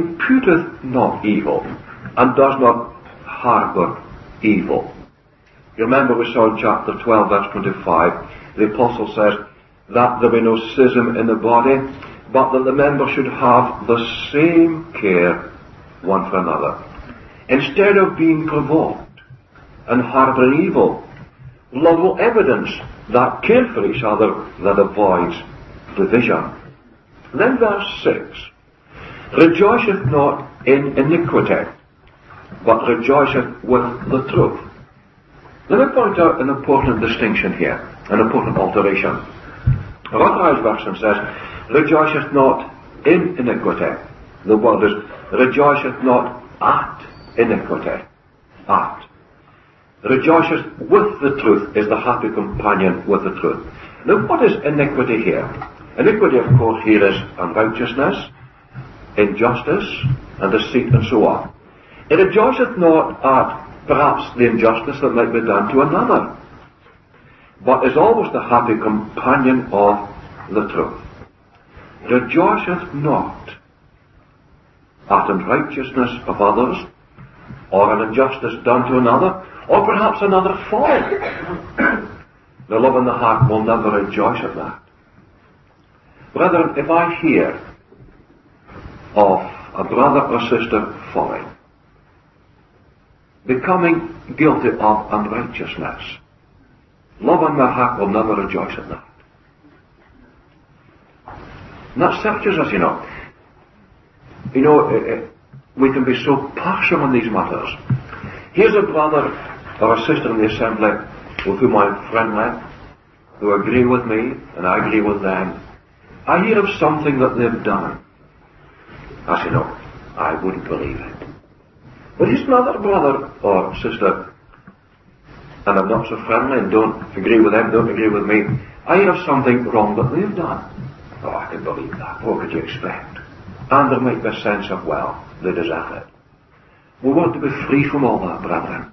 imputeth not evil, and does not harbour evil. You remember we saw in chapter twelve, verse twenty-five, the apostle says that there be no schism in the body, but that the members should have the same care one for another. Instead of being provoked and harboring evil, love will evidence that care for each other that avoids division. Then verse six, rejoiceth not in iniquity, but rejoiceth with the truth. Let me point out an important distinction here, an important alteration. The Authorized Version says, rejoiceth not in iniquity. The word is, rejoiceth not at iniquity. At. Rejoiceth with the truth is the happy companion with the truth. Now what is iniquity here? Iniquity, of course, here is unrighteousness, injustice, and deceit, and so on. It rejoiceth not at perhaps the injustice that might be done to another, but is always the happy companion of the truth. Rejoiceth not at unrighteousness of others, or an injustice done to another, or perhaps another fall. The love in the heart will never rejoice at that. Brethren, if I hear of a brother or sister falling, becoming guilty of unrighteousness, love in my heart will never rejoice at that. And that searches us, you know. You know, uh, we can be so partial on these matters. Here's a brother or a sister in the assembly with whom I'm friendly, who agree with me, and I agree with them. I hear of something that they've done. I say, no, I wouldn't believe it. But he's another brother or sister, and I'm not so friendly and don't agree with them, don't agree with me. I hear of something wrong that they've done. Oh, I can believe that. What could you expect? And there might be a sense of, well, they deserve it. We want to be free from all that, brethren.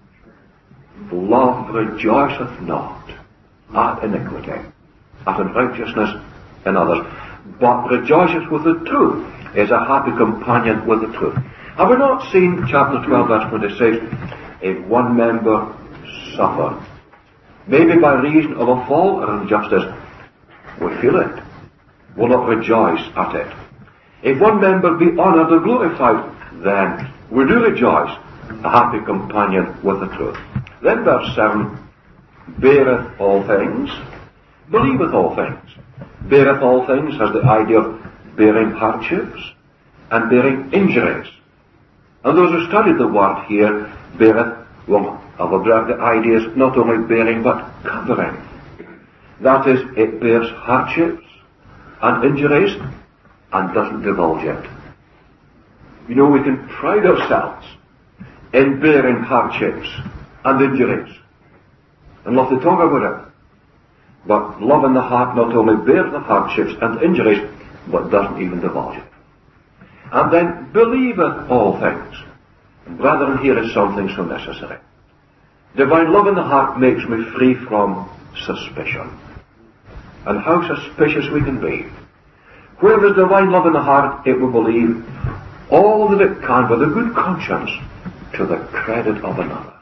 Love rejoiceth not at iniquity, at unrighteousness in others, but rejoiceth with the truth, is a happy companion with the truth. Have we not seen chapter twelve, verse twenty-six? If one member suffer, maybe by reason of a fall or injustice, we feel it, will not rejoice at it. If one member be honoured or glorified, then we do rejoice, a happy companion with the truth. Then verse seven, beareth all things, believeth all things. Beareth all things has the idea of bearing hardships and bearing injuries. And those who studied the word here, beareth, will have observed the idea is not only bearing but covering. That is, it bears hardships and injuries and doesn't divulge it. You know, we can pride ourselves in bearing hardships and injuries and love to talk about it. But love in the heart not only bears the hardships and injuries, but doesn't even divulge it. And then believeth all things. And brethren, here is something so necessary. Divine love in the heart makes me free from suspicion. And how suspicious we can be. Where there's divine love in the heart, it will believe all that it can with a good conscience to the credit of another.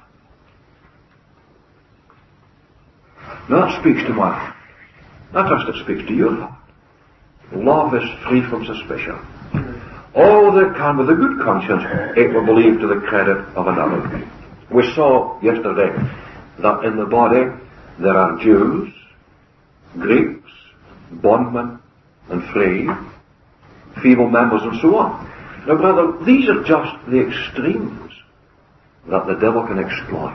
Now that speaks to my heart. Not just it speaks to your heart. Love is free from suspicion. All that it can with a good conscience, it will believe to the credit of another. We saw yesterday that in the body there are Jews, Greeks, bondmen, and free, feeble members, and so on. Now, brother, these are just the extremes that the devil can exploit.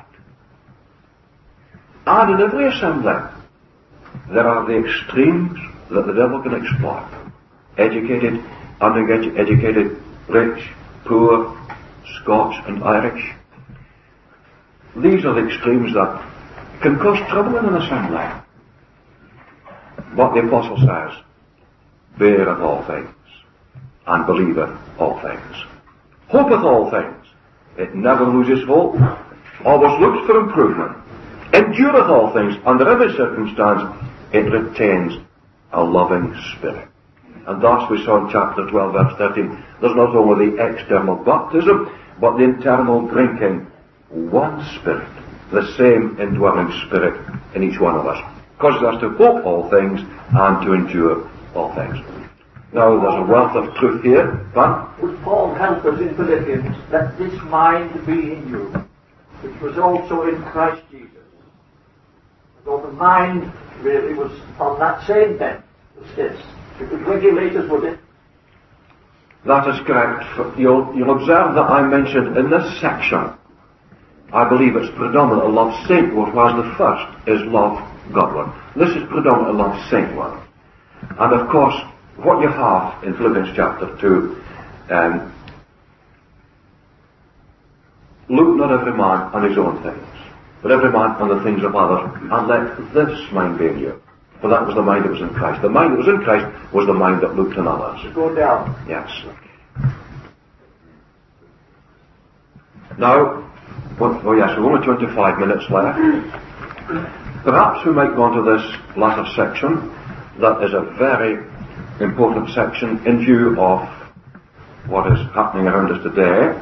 And in every assembly, there are the extremes that the devil can exploit. Educated, uneducated, rich, poor, Scots and Irish. These are the extremes that can cause trouble in an assembly. But the apostle says, beareth all things, and believeth all things. Hopeth all things. It never loses hope. Always looks for improvement. Endureth all things. Under every circumstance, it retains a loving spirit. And thus we saw in chapter twelve, verse thirteen, there's not only the external baptism, but the internal drinking one spirit the same indwelling Spirit in each one of us. Causes us to hope all things and to endure all things. Now, there's a wealth of truth here, but would Paul help us in Philippians, let this mind be in you, which was also in Christ Jesus. So the mind really was on that same bent as this. It would regulate us, would it? that is correct. You'll, you'll observe that I mentioned in this section, I believe it's predominantly love saintward, whilst the first is love Godward. This is predominantly love saintward. And of course, what you have in Philippians chapter two, um, look not every man on his own things, but every man on the things of others, and let this mind be in you. For that was the mind that was in Christ. The mind that was in Christ was the mind that looked on others. Go down. Yes. Now, well, oh yes, we've only twenty-five minutes left. Perhaps we might go on to this latter section. That is a very important section in view of what is happening around us today.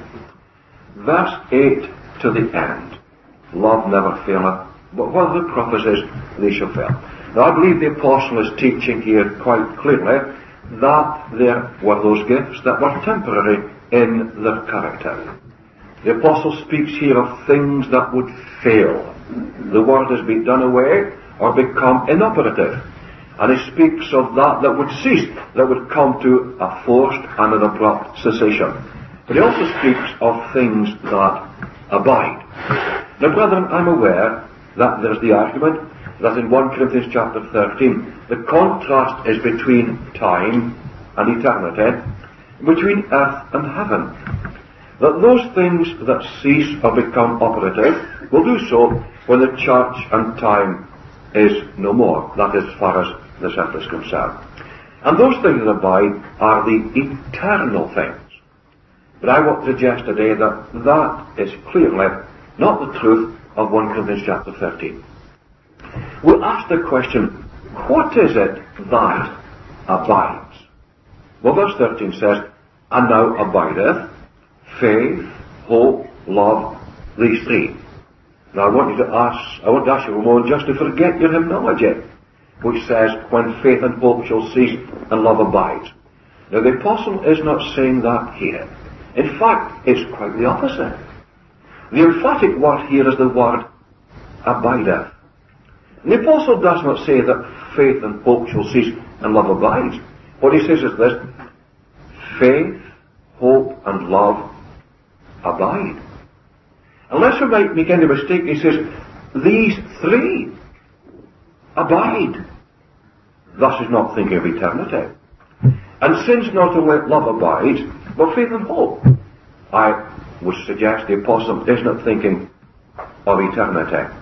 Verse eight to the end. Love never faileth, but whether the prophet is, they shall fail. Now I believe the apostle is teaching here quite clearly that there were those gifts that were temporary in their character. The apostle speaks here of things that would fail. The word has been done away or become inoperative. And he speaks of that that would cease, that would come to a forced and an abrupt cessation. But he also speaks of things that abide. Now, brethren, I'm aware that there's the argument that in First Corinthians chapter thirteen, the contrast is between time and eternity, between earth and heaven. That those things that cease or become operative will do so when the church and time is no more. That is as far as this earth is concerned. And those things that abide are the eternal things. But I want to suggest today that that is clearly not the truth of First Corinthians chapter thirteen. We'll ask the question, what is it that abides? Well, verse thirteen says, and now abideth faith, hope, love, these three. Now I want you to ask, I want to ask you a moment just to forget your hymnology, which says, when faith and hope shall cease and love abides. Now the apostle is not saying that here. In fact, it's quite the opposite. The emphatic word here is the word abideth. The apostle does not say that faith and hope shall cease and love abides. What he says is this, faith, hope, and love abide. Unless we might make any mistake, he says, these three abide. Thus is not thinking of eternity. And since not only love abides, but faith and hope, I would suggest the apostle is not thinking of eternity.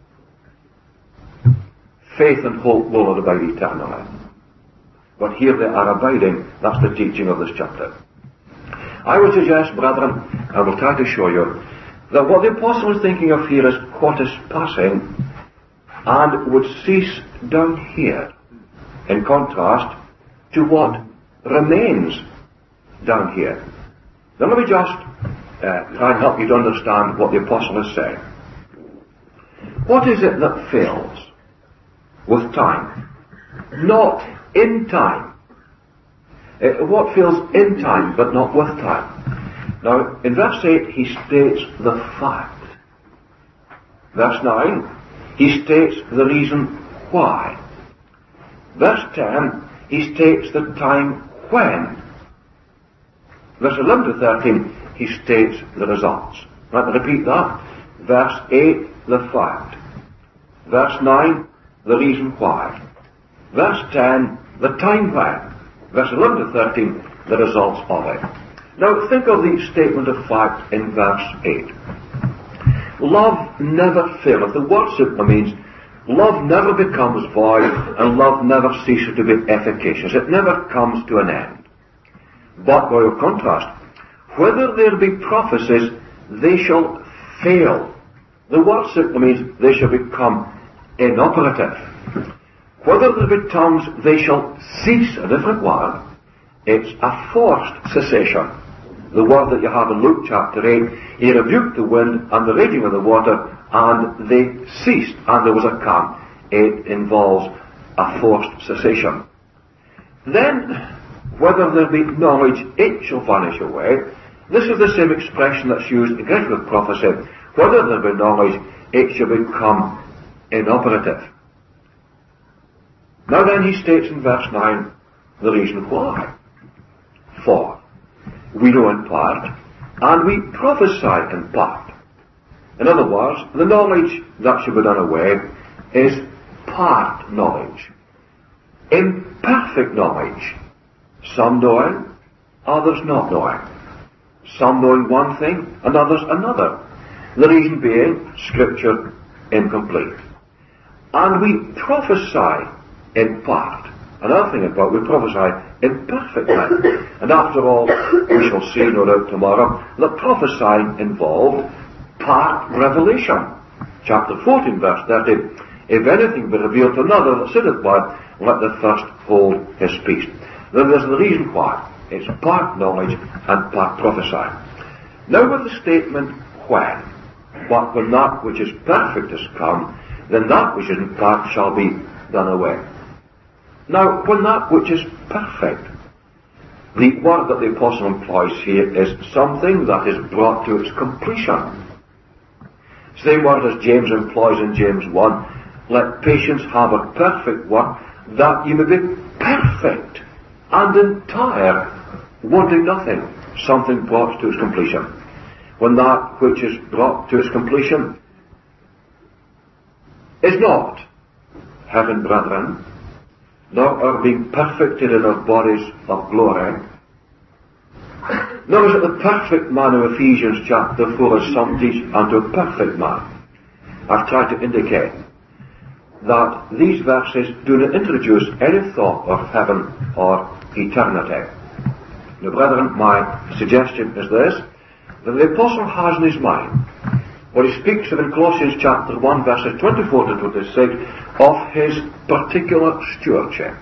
Faith and hope will not abide eternally. But here they are abiding. That's the teaching of this chapter. I would suggest, brethren, I will try to show you, that what the apostle is thinking of here is what is passing and would cease down here, in contrast to what remains down here. Now let me just uh, try and help you to understand what the apostle is saying. What is it that fails with time? Not in time. Uh, what fails in time but not with time? Now in verse eight he states the fact. Verse nine he states the reason why. Verse ten he states the time when. Verse eleven to thirteen he states the results. Let me repeat that. Verse eight the fact. Verse nine the reason why. Verse ten the time when. Verse eleven to thirteen the results of it. Now think of the statement of fact in verse eight. Love never faileth. The word simply means love never becomes void and love never ceases to be efficacious. It never comes to an end. But by contrast, whether there be prophecies, they shall fail. The word simply means they shall become inoperative. Whether there be tongues, they shall cease. A different word. It's a forced cessation. The word that you have in Luke chapter eight, he rebuked the wind and the raging of the water, and they ceased, and there was a calm. It involves a forced cessation. Then, whether there be knowledge, it shall vanish away. This is the same expression that's used in connection with prophecy. Whether there be knowledge, it shall become inoperative. Now then, he states in verse nine the reason why. For we know in part, and we prophesy in part. In other words, the knowledge that should be done away is part knowledge. Imperfect knowledge. Some knowing, others not knowing. Some knowing one thing, and others another. The reason being, Scripture incomplete. And we prophesy in part. Another thing about we prophesy imperfectly. And after all, we shall see no doubt tomorrow that prophesying involved part revelation. Chapter fourteen, verse thirty. If anything be revealed to another that sitteth by, let the first hold his peace. Then there's the reason why. It's part knowledge and part prophesying. Now with the statement when, but when that which is perfect is come, then that which is in part shall be done away. Now, when that which is perfect, the word that the apostle employs here is something that is brought to its completion. Same word as James employs in James one, let patience have a perfect work, that you may be perfect and entire, wanting nothing, something brought to its completion. When that which is brought to its completion is not heaven, brethren, nor are being perfected in our bodies of glory, nor is it the perfect man of Ephesians chapter four as some teach unto a perfect man. I've tried to indicate that these verses do not introduce any thought of heaven or eternity. Now, brethren, my suggestion is this, that the apostle has in his mind what he speaks of in Colossians chapter one, verses twenty-four to twenty-six, of his particular stewardship.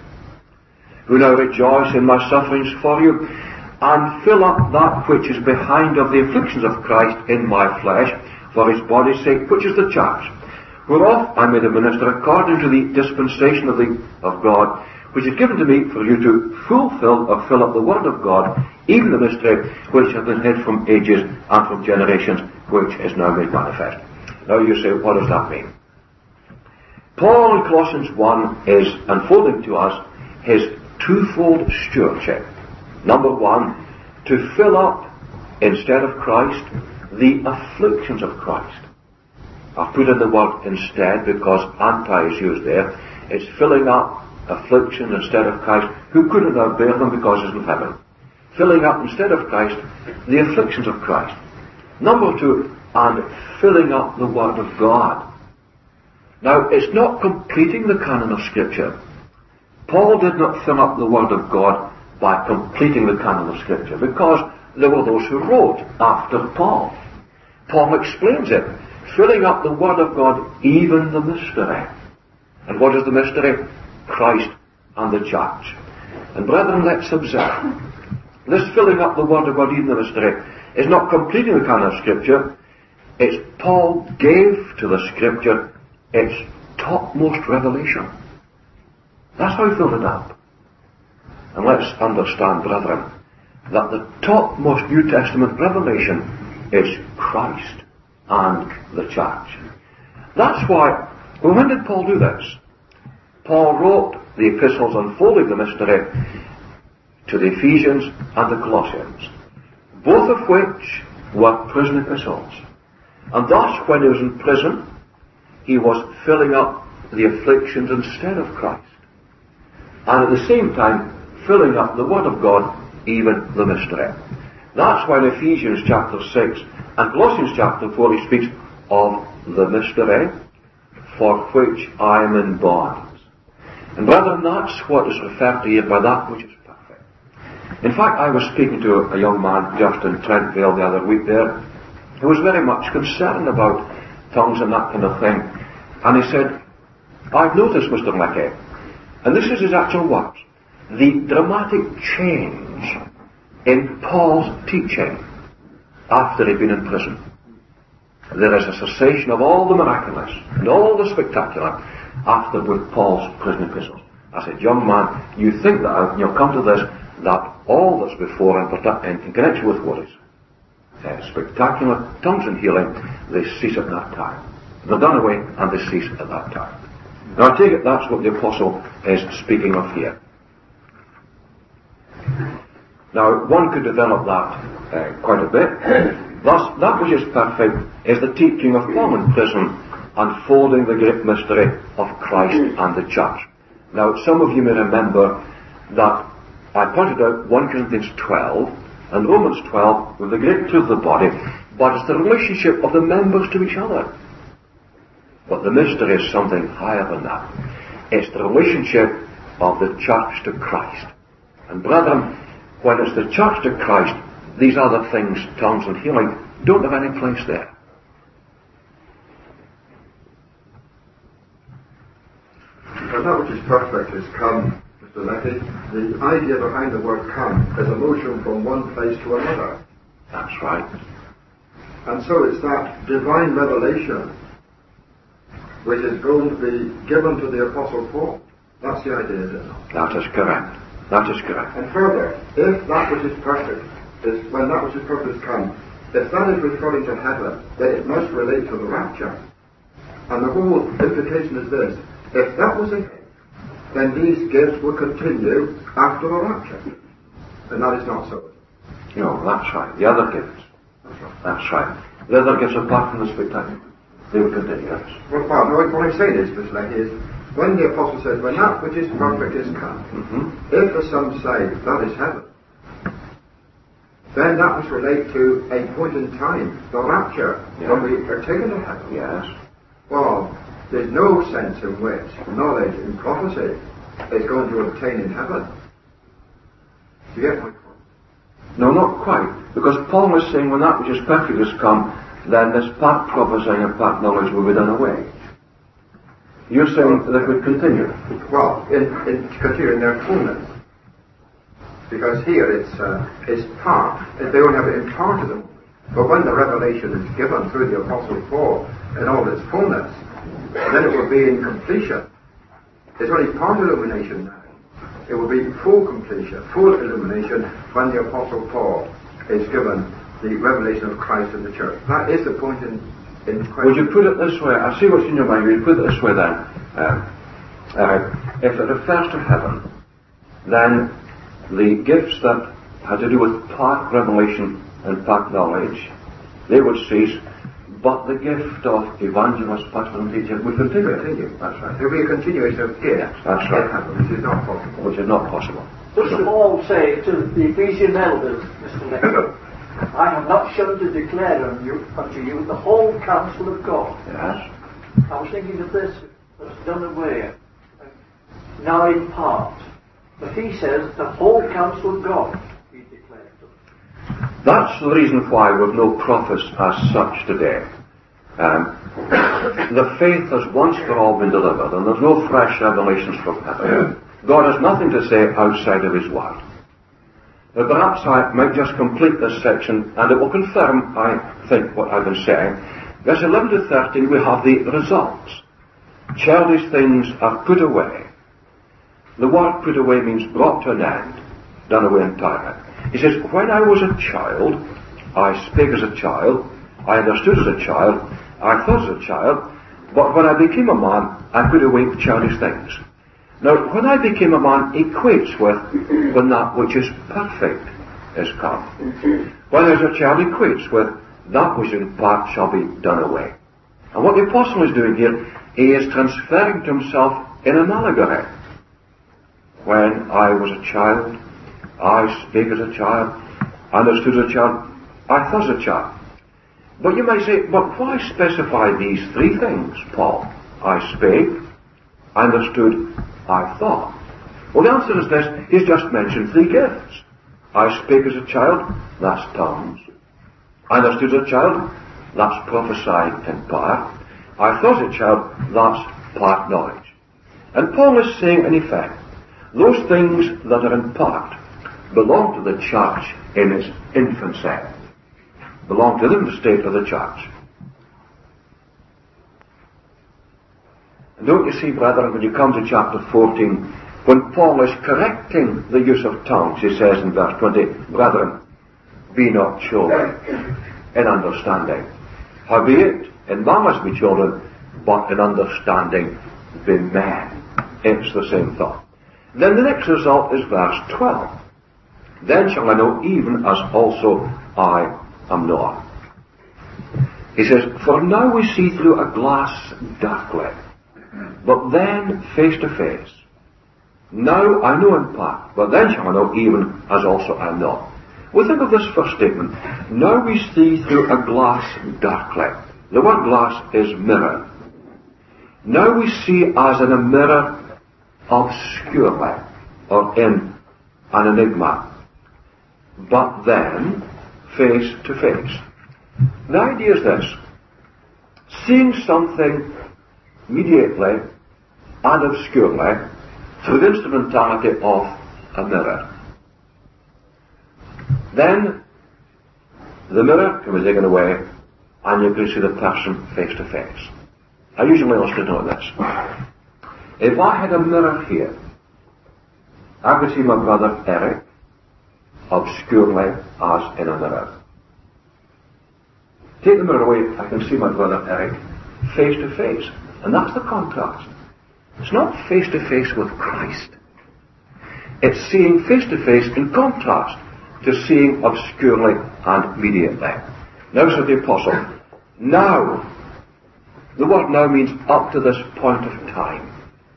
Who now rejoice in my sufferings for you, and fill up that which is behind of the afflictions of Christ in my flesh, for his body's sake, which is the church, whereof I made a minister according to the dispensation of, the, of God, which is given to me for you to fulfill or fill up the word of God, even the mystery which hath been hid from ages and from generations, which is now made manifest. Now you say, what does that mean? Paul in Colossians one is unfolding to us his twofold stewardship. Number one, to fill up, instead of Christ, the afflictions of Christ. I've put in the word instead because anti is used there. It's filling up affliction instead of Christ. Who couldn't now bear them because he's in heaven? Filling up instead of Christ the afflictions of Christ. Number two, and filling up the Word of God. Now, it's not completing the canon of Scripture. Paul did not fill up the Word of God by completing the canon of Scripture, because there were those who wrote after Paul. Paul explains it, filling up the Word of God, even the mystery. And what is the mystery? Christ and the church. And brethren, let's observe, this filling up the Word of God, even the mystery, is not completing the canon of Scripture. It's Paul gave to the Scripture its topmost revelation. That's how he filled it up. And let's understand, brethren, that the topmost New Testament revelation is Christ and the church. That's why, well, when did Paul do this? Paul wrote the epistles unfolding the mystery to the Ephesians and the Colossians, both of which were prison epistles. And thus, when he was in prison, he was filling up the afflictions instead of Christ. And at the same time, filling up the Word of God, even the mystery. That's why in Ephesians chapter six and Colossians chapter four he speaks of the mystery for which I am in bonds. And brethren, that's what is referred to here by that which is perfect. In fact, I was speaking to a young man just in Trentvale the other week there, who was very much concerned about tongues and that kind of thing. And he said, I've noticed, Mister Mackay, and this is his actual words, the dramatic change in Paul's teaching after he'd been in prison. there is a cessation of all the miraculous and all the spectacular after with Paul's prison epistles. I said, young man, you think that, and you'll come to this, that all that's before in, in, in connection with what is uh, spectacular, tongues and healing, they cease at that time. They're done away and they cease at that time. Now I take it that's what the apostle is speaking of here. Now one could develop that uh, quite a bit. Thus, that which is perfect is the teaching of Paul in prison, unfolding the great mystery of Christ and the church. Now, some of you may remember that I pointed out First Corinthians twelve and Romans twelve with the great truth of the body, but it's the relationship of the members to each other. But the mystery is something higher than that. It's the relationship of the church to Christ. And brethren, when it's the church to Christ, these other things, tongues and healing, don't have any place there. Because that which is perfect is come, Mister Leckie. The idea behind the word come is a motion from one place to another. That's right. And so it's that divine revelation which is going to be given to the Apostle Paul. That's the idea, is it not? That is correct. That is correct. And further, if that which is perfect is, when that which is perfect is come, if that is referring to heaven, then it must relate to the rapture. And the whole implication is this: if that was the case, then these gifts would continue after the rapture. And that is not so. No, that's right. The other gifts. That's right. That's right. The other gifts, apart from the spectacular, they would continue. Yes. Well, well no, what I'm saying is, Mister Leckie, is when the Apostle says, when that which is perfect is come, mm-hmm. if for some say that is heaven, then that must relate to a point in time, the rapture, yes. when we are taken to heaven. Yes. Well, there's no sense in which knowledge in prophecy is going to obtain in heaven. Do you get my point? No, not quite. Because Paul is saying when that which is perfect has come, then this part prophesying and part knowledge will be done away. You're saying that it would continue? Well, in, in continue in their fullness. Because here it's, uh, it's part. They only have it in part of them. But when the revelation is given through the Apostle Paul in all its fullness, then it will be in completion. It's only part illumination now. It will be full completion, full illumination when the Apostle Paul is given the revelation of Christ in the church. That is the point in, in question. Would you put it this way? I see what's in your mind. Would you put it this way then? Uh, uh, if it refers to heaven, then the gifts that had to do with part revelation and part knowledge, they would cease, but the gift of evangelist, pastor and teacher would continue. Continue. That's right. There will be a continuation of gifts. That's right. Heaven, which is not possible. Which is not possible. Does Paul say to the Ephesian elders, Mister Leckie, I have not shunned to declare unto you, unto you the whole counsel of God. Yes. I was thinking of this, that's done away, now in part. But he says the whole counsel of God he declared. That's the reason why we've no prophets as such today. Um, the faith has once for all been delivered, and there's no fresh revelations from heaven. God has nothing to say outside of His Word. But perhaps I might just complete this section, and it will confirm, I think, what I've been saying. Verse eleven to thirteen, we have the results. Childish things are put away. The word put away means brought to an end, done away entirely. He says, when I was a child, I spake as a child, I understood as a child, I thought as a child, but when I became a man, I put away childish things. Now, when I became a man equates with when that which is perfect is come. When I was a child equates with that which in part shall be done away. And what the apostle is doing here, he is transferring to himself in an allegory. When I was a child, I spake as a child, I understood as a child, I thought as a child. But you may say, but why specify these three things, Paul? I spake, I understood, I thought. Well, the answer is this. He's just mentioned three gifts. I spake as a child, that's tongues. I understood as a child, that's prophesying in part. I thought as a child, that's part knowledge. And Paul is saying, in effect, those things that are in part belong to the church in its infancy. Belong to them, the state of the church. And don't you see, brethren, when you come to chapter fourteen, when Paul is correcting the use of tongues, he says in verse twenty, brethren, be not children in understanding. Howbeit, in manners be children, but in understanding be men. It's the same thought. Then the next result is verse twelve. Then shall I know even as also I am known. He says, for now we see through a glass darkly, but then face to face. Now I know in part, but then shall I know even as also I am known. Well, think of this first statement. Now we see through a glass darkly. The word glass is mirror. Now we see as in a mirror obscurely, or in an enigma. But then, face to face. The idea is this. Seeing something immediately and obscurely through the instrumentality of a mirror. Then, the mirror can be taken away and you can see the person face to face. I usually illustrate like this. If I had a mirror here, I could see my brother Eric obscurely as in a mirror. Take the mirror away, I can see my brother Eric face to face. And that's the contrast. It's not face to face with Christ. It's seeing face to face in contrast to seeing obscurely and immediately. Now said the apostle, now. The word now means up to this point of time.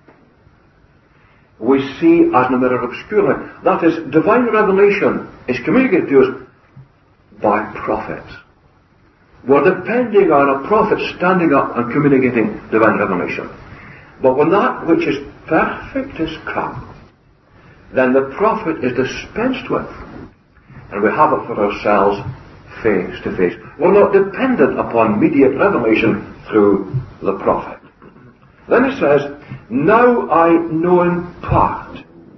We see as in a mirror obscurely. That is, divine revelation is communicated to us by prophets. We're depending on a prophet standing up and communicating divine revelation. But when that which is perfect is come, then the prophet is dispensed with, and we have it for ourselves face to face. We're not dependent upon immediate revelation through the prophet. Then it says, now I know in part,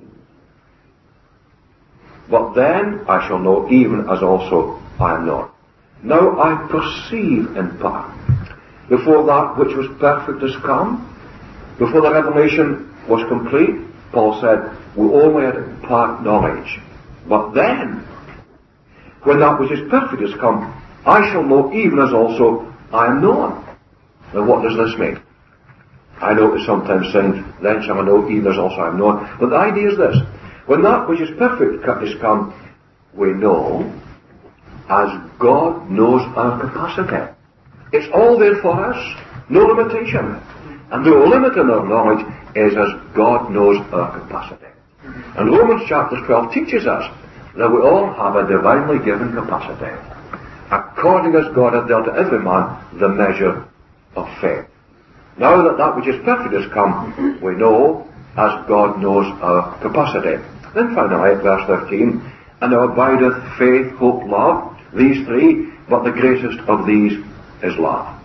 but then I shall know even as also I am known. Now I perceive in part. Before that which was perfect is come, before the revelation was complete, Paul said, we only had part knowledge. But then, when that which is perfect is come, I shall know even as also I am known. Now what does this mean? I know it sometimes saying, then shall I know even as also I am known. But the idea is this. When that which is perfect is come, we know as God knows our capacity. It's all there for us. No limitation. And the limit in our knowledge is as God knows our capacity. And Romans chapter twelve teaches us that we all have a divinely given capacity, according as God hath dealt to every man the measure of faith. Now that that which is perfect has come, we know as God knows our capacity. Then finally, verse thirteen, and now abideth faith, hope, love, these three, but the greatest of these is love.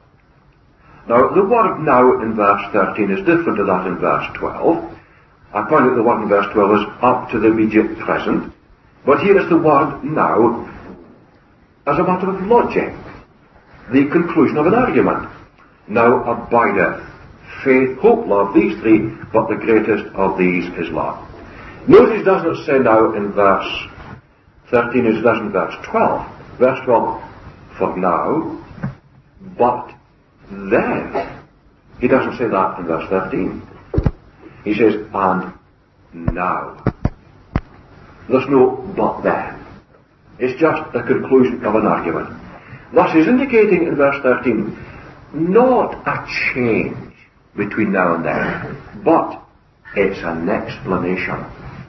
Now, the word now in verse thirteen is different to that in verse twelve. I point out the word in verse twelve is up to the immediate present, but here is the word now as a matter of logic, the conclusion of an argument. Now abideth faith, hope, love, these three, but the greatest of these is love. Notice it doesn't say now in verse thirteen as it does in verse twelve. Verse twelve, for now, but then. He doesn't say that in verse thirteen. He says, and now. There's no but then. It's just the conclusion of an argument. Thus he's indicating in verse thirteen, not a change between now and then, but it's an explanation.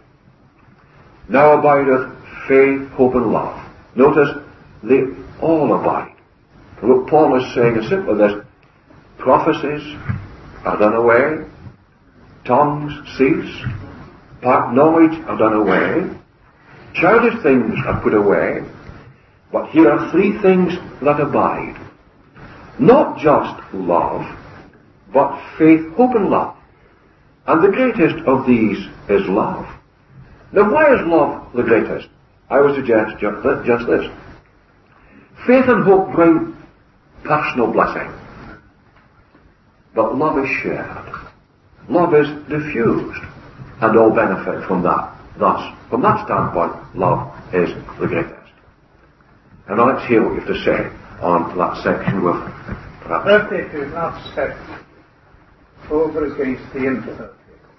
Now abideth faith, hope, and love. Notice, they all abide. And what Paul is saying is simply this: prophecies are done away, tongues cease, part knowledge are done away, childish things are put away, but here are three things that abide. Not just love, but faith, hope, and love. And the greatest of these is love. Now why is love the greatest? I would suggest just this. Faith and hope bring personal blessing. but love is shared. Love is diffused, and all benefit from that. Thus, from that standpoint, love is the greatest. And now let's hear what you have to say on that section with perhaps... Perfect is not set over against the imperfect.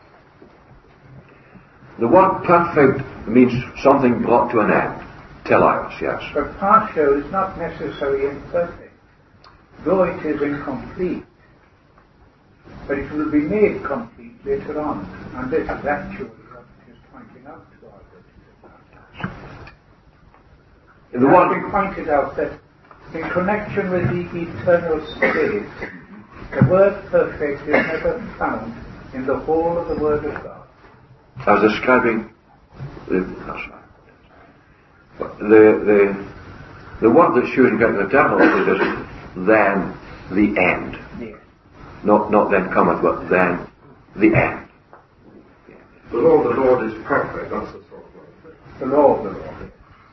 The word perfect means something brought to an end. Teleios, yes. But partial is not necessarily imperfect, though it is incomplete. But it will be made complete later on, and this is actually what it is pointing out to us. It has been pointed out that in connection with the eternal state, the word perfect is never found in the whole of the Word of God. As describing the, that's right. But the, the, the word that's used in the devil is then the end. Yes. Not, not then cometh, but then the end. The law of the Lord is perfect, that's the sort of word. The law of the Lord.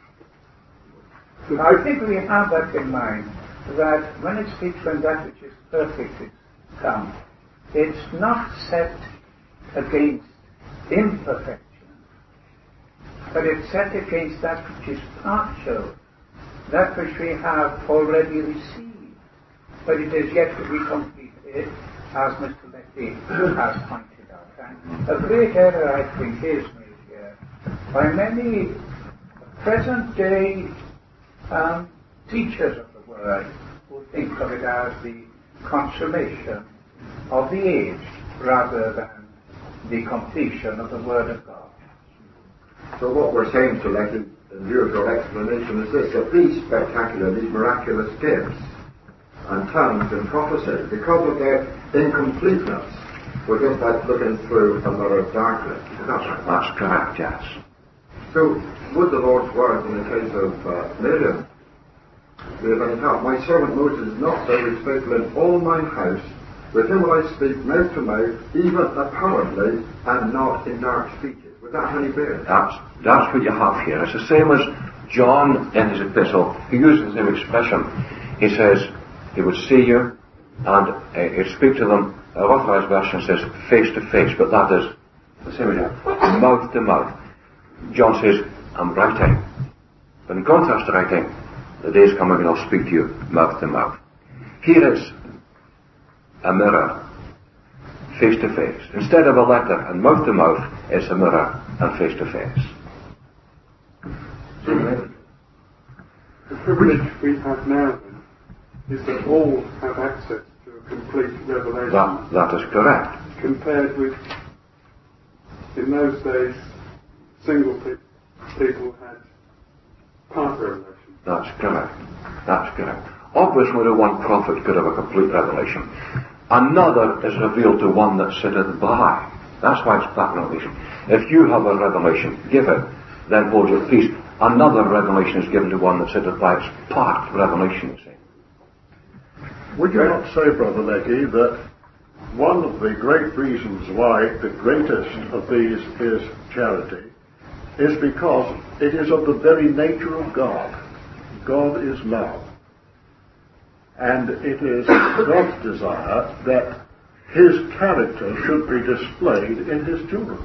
I think we have that in mind, that when it speaks when that which is perfect is come, it's not set against imperfection, but it's set against that which is partial, that which we have already received, but it is yet to be completed, as Mister Leckie has pointed out. And a great error, I think, is made here by many present-day um, teachers of the Word who think of it as the consummation of the age rather than the completion of the Word of God. So what we're saying to Leckie, in view of your explanation, is this, that these spectacular, these miraculous gifts and tongues and prophecy, because of their incompleteness, we're just like looking through a mirror of darkness. That's, that's correct, yes. So, would the Lord's words in the case of uh, Miriam be of any help? My servant Moses is not so respectful in all mine house. With him will I speak mouth to mouth, even apparently, and not in dark speeches. Would that have any bearing? That's, that's what you have here. It's the same as John in his epistle. He uses the same expression. He says he would see you, and uh, he'd speak to them. An authorized version says face to face, but that is the same as mouth to mouth. John says, I'm writing. But in contrast to writing, the days coming when I'll speak to you mouth to mouth. Here is a mirror, face to face. Instead of a letter and mouth to mouth, it's a mirror and face to face. The privilege we have now, then, is that all have access to a complete revelation. That, that is correct. Compared with, in those days, single pe- people had part revelation. That's correct. That's correct. Obviously, the one prophet could have a complete revelation. Another is revealed to one that sitteth by. That's why it's part revelation. If you have a revelation, give it, then hold your peace. Another revelation is given to one that sitteth by. It's part revelation, you see. Would you not say, Brother Leckie, that one of the great reasons why the greatest of these is charity is because it is of the very nature of God. God is love. And it is God's desire that His character should be displayed in His children.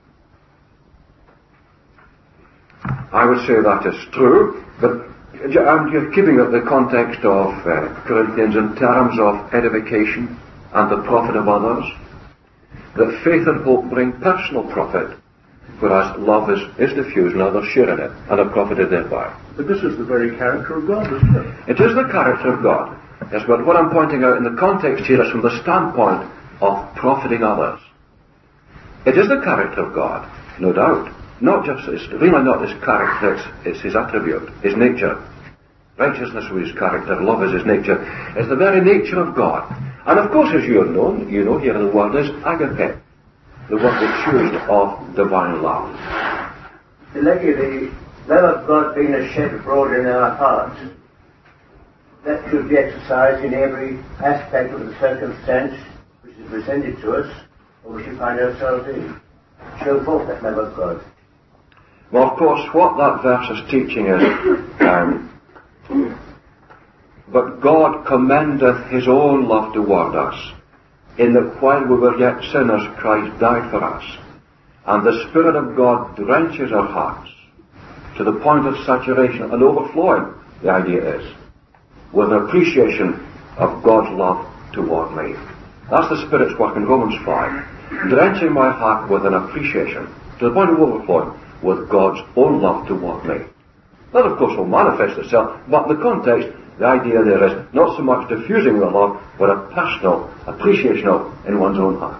I would say that is true, but I'm just giving it the context of uh, Corinthians in terms of edification and the profit of others. That faith and hope bring personal profit, whereas love is, is diffused and others share in it and are profited thereby. But this is the very character of God, isn't it? It is the character of God. Yes, but what I'm pointing out in the context here is from the standpoint of profiting others. It is the character of God, no doubt. Not just, it's really not his character, it's, it's his attribute, his nature. Righteousness is his character, love is his nature. It's the very nature of God. And of course, as you have known, you know here the word is agape, the word that's used of divine love. Leckie, the love of God being a shed abroad in our hearts, that should be exercised in every aspect of the circumstance which is presented to us, or we should find ourselves in. Show forth that love of God. Well, of course, what that verse is teaching is, um, but God commendeth His own love toward us, in that while we were yet sinners, Christ died for us. And the Spirit of God drenches our hearts to the point of saturation and overflowing, the idea is, with an appreciation of God's love toward me. That's the Spirit's work in Romans five. Drenching my heart with an appreciation to the point of overflowing with God's own love toward me. That, of course, will manifest itself, but in the context, the idea there is not so much diffusing the love, but a personal appreciation of in one's own heart.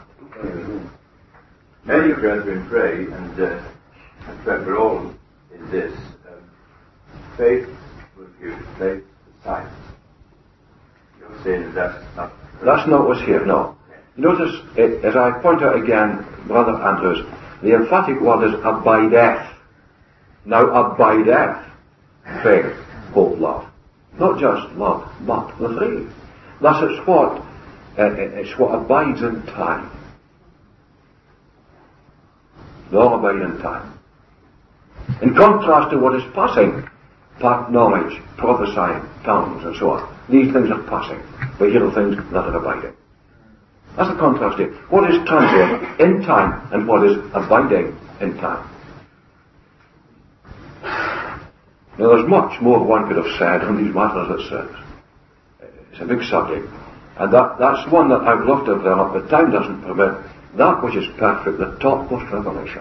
Many brethren pray, and uh, in fact we're all in this. Um, faith will give place to sight. You're saying that's not... That's not what's here, no. Notice, it, as I point out again, Brother Andrews, the emphatic word is abideth. Now abideth faith, hope, love. Not just love, but the three. Thus it's what, uh, it's what abides in time. They all abide in time. In contrast to what is passing, part knowledge, prophesying, tongues, and so on. These things are passing, but here are things that are abiding. That's the contrast here. What is transient in time and what is abiding in time. Now there's much more one could have said on these matters that says. It's a big subject. And that, that's one that I'd love to develop, but time doesn't permit. That which is perfect, the topmost revelation.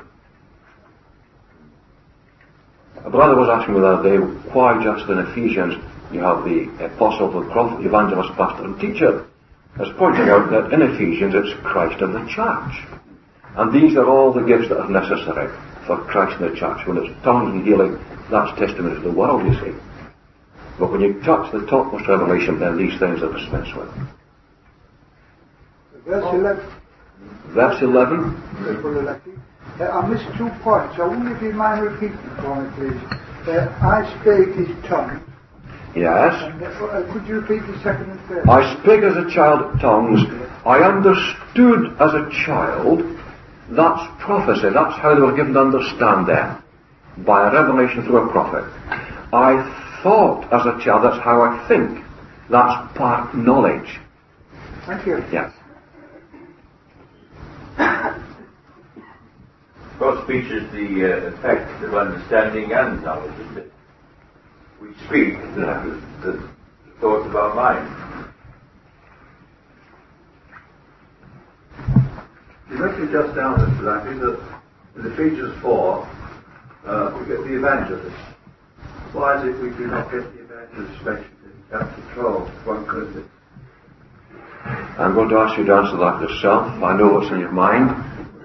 A brother was asking me the other day, why just in Ephesians you have the apostle, the prophet, evangelist, pastor and teacher? As pointing out that in Ephesians it's Christ and the church. And these are all the gifts that are necessary for Christ and the church. When it's tongues and healing, that's testimony to the world, you see. But when you touch the topmost revelation, then these things are dispensed with. Verse eleven. Verse eleven. Uh, I missed two points. I wonder if you mind repeating for me, please. Uh, I spake his tongue. Yes. And, uh, could you repeat the second and third? I spake as a child tongues. I understood as a child. That's prophecy. That's how they were given to understand them. By a revelation through a prophet. I thought as a child. That's how I think. That's part knowledge. Thank you. Yes. God speech is the uh, effect of understanding and knowledge, isn't it? We speak the, the, the thoughts of our mind. You mentioned just now, Mister Blackie, that in Ephesians four, uh, we get the evangelist. Why is it we do not get the evangelist mentioned in chapter twelve, First Corinthians? I'm going to ask you to answer that yourself. I know what's in your mind.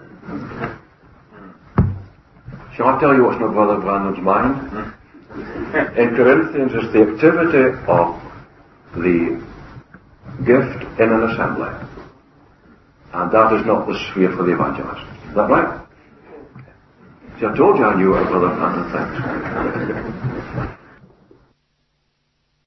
Shall I tell you what's in my brother Brandon's mind? In Corinthians is the activity of the gift in an assembly. And that is not the sphere for the evangelist. Is that right? See, I told you I knew what brother Brandon thinks.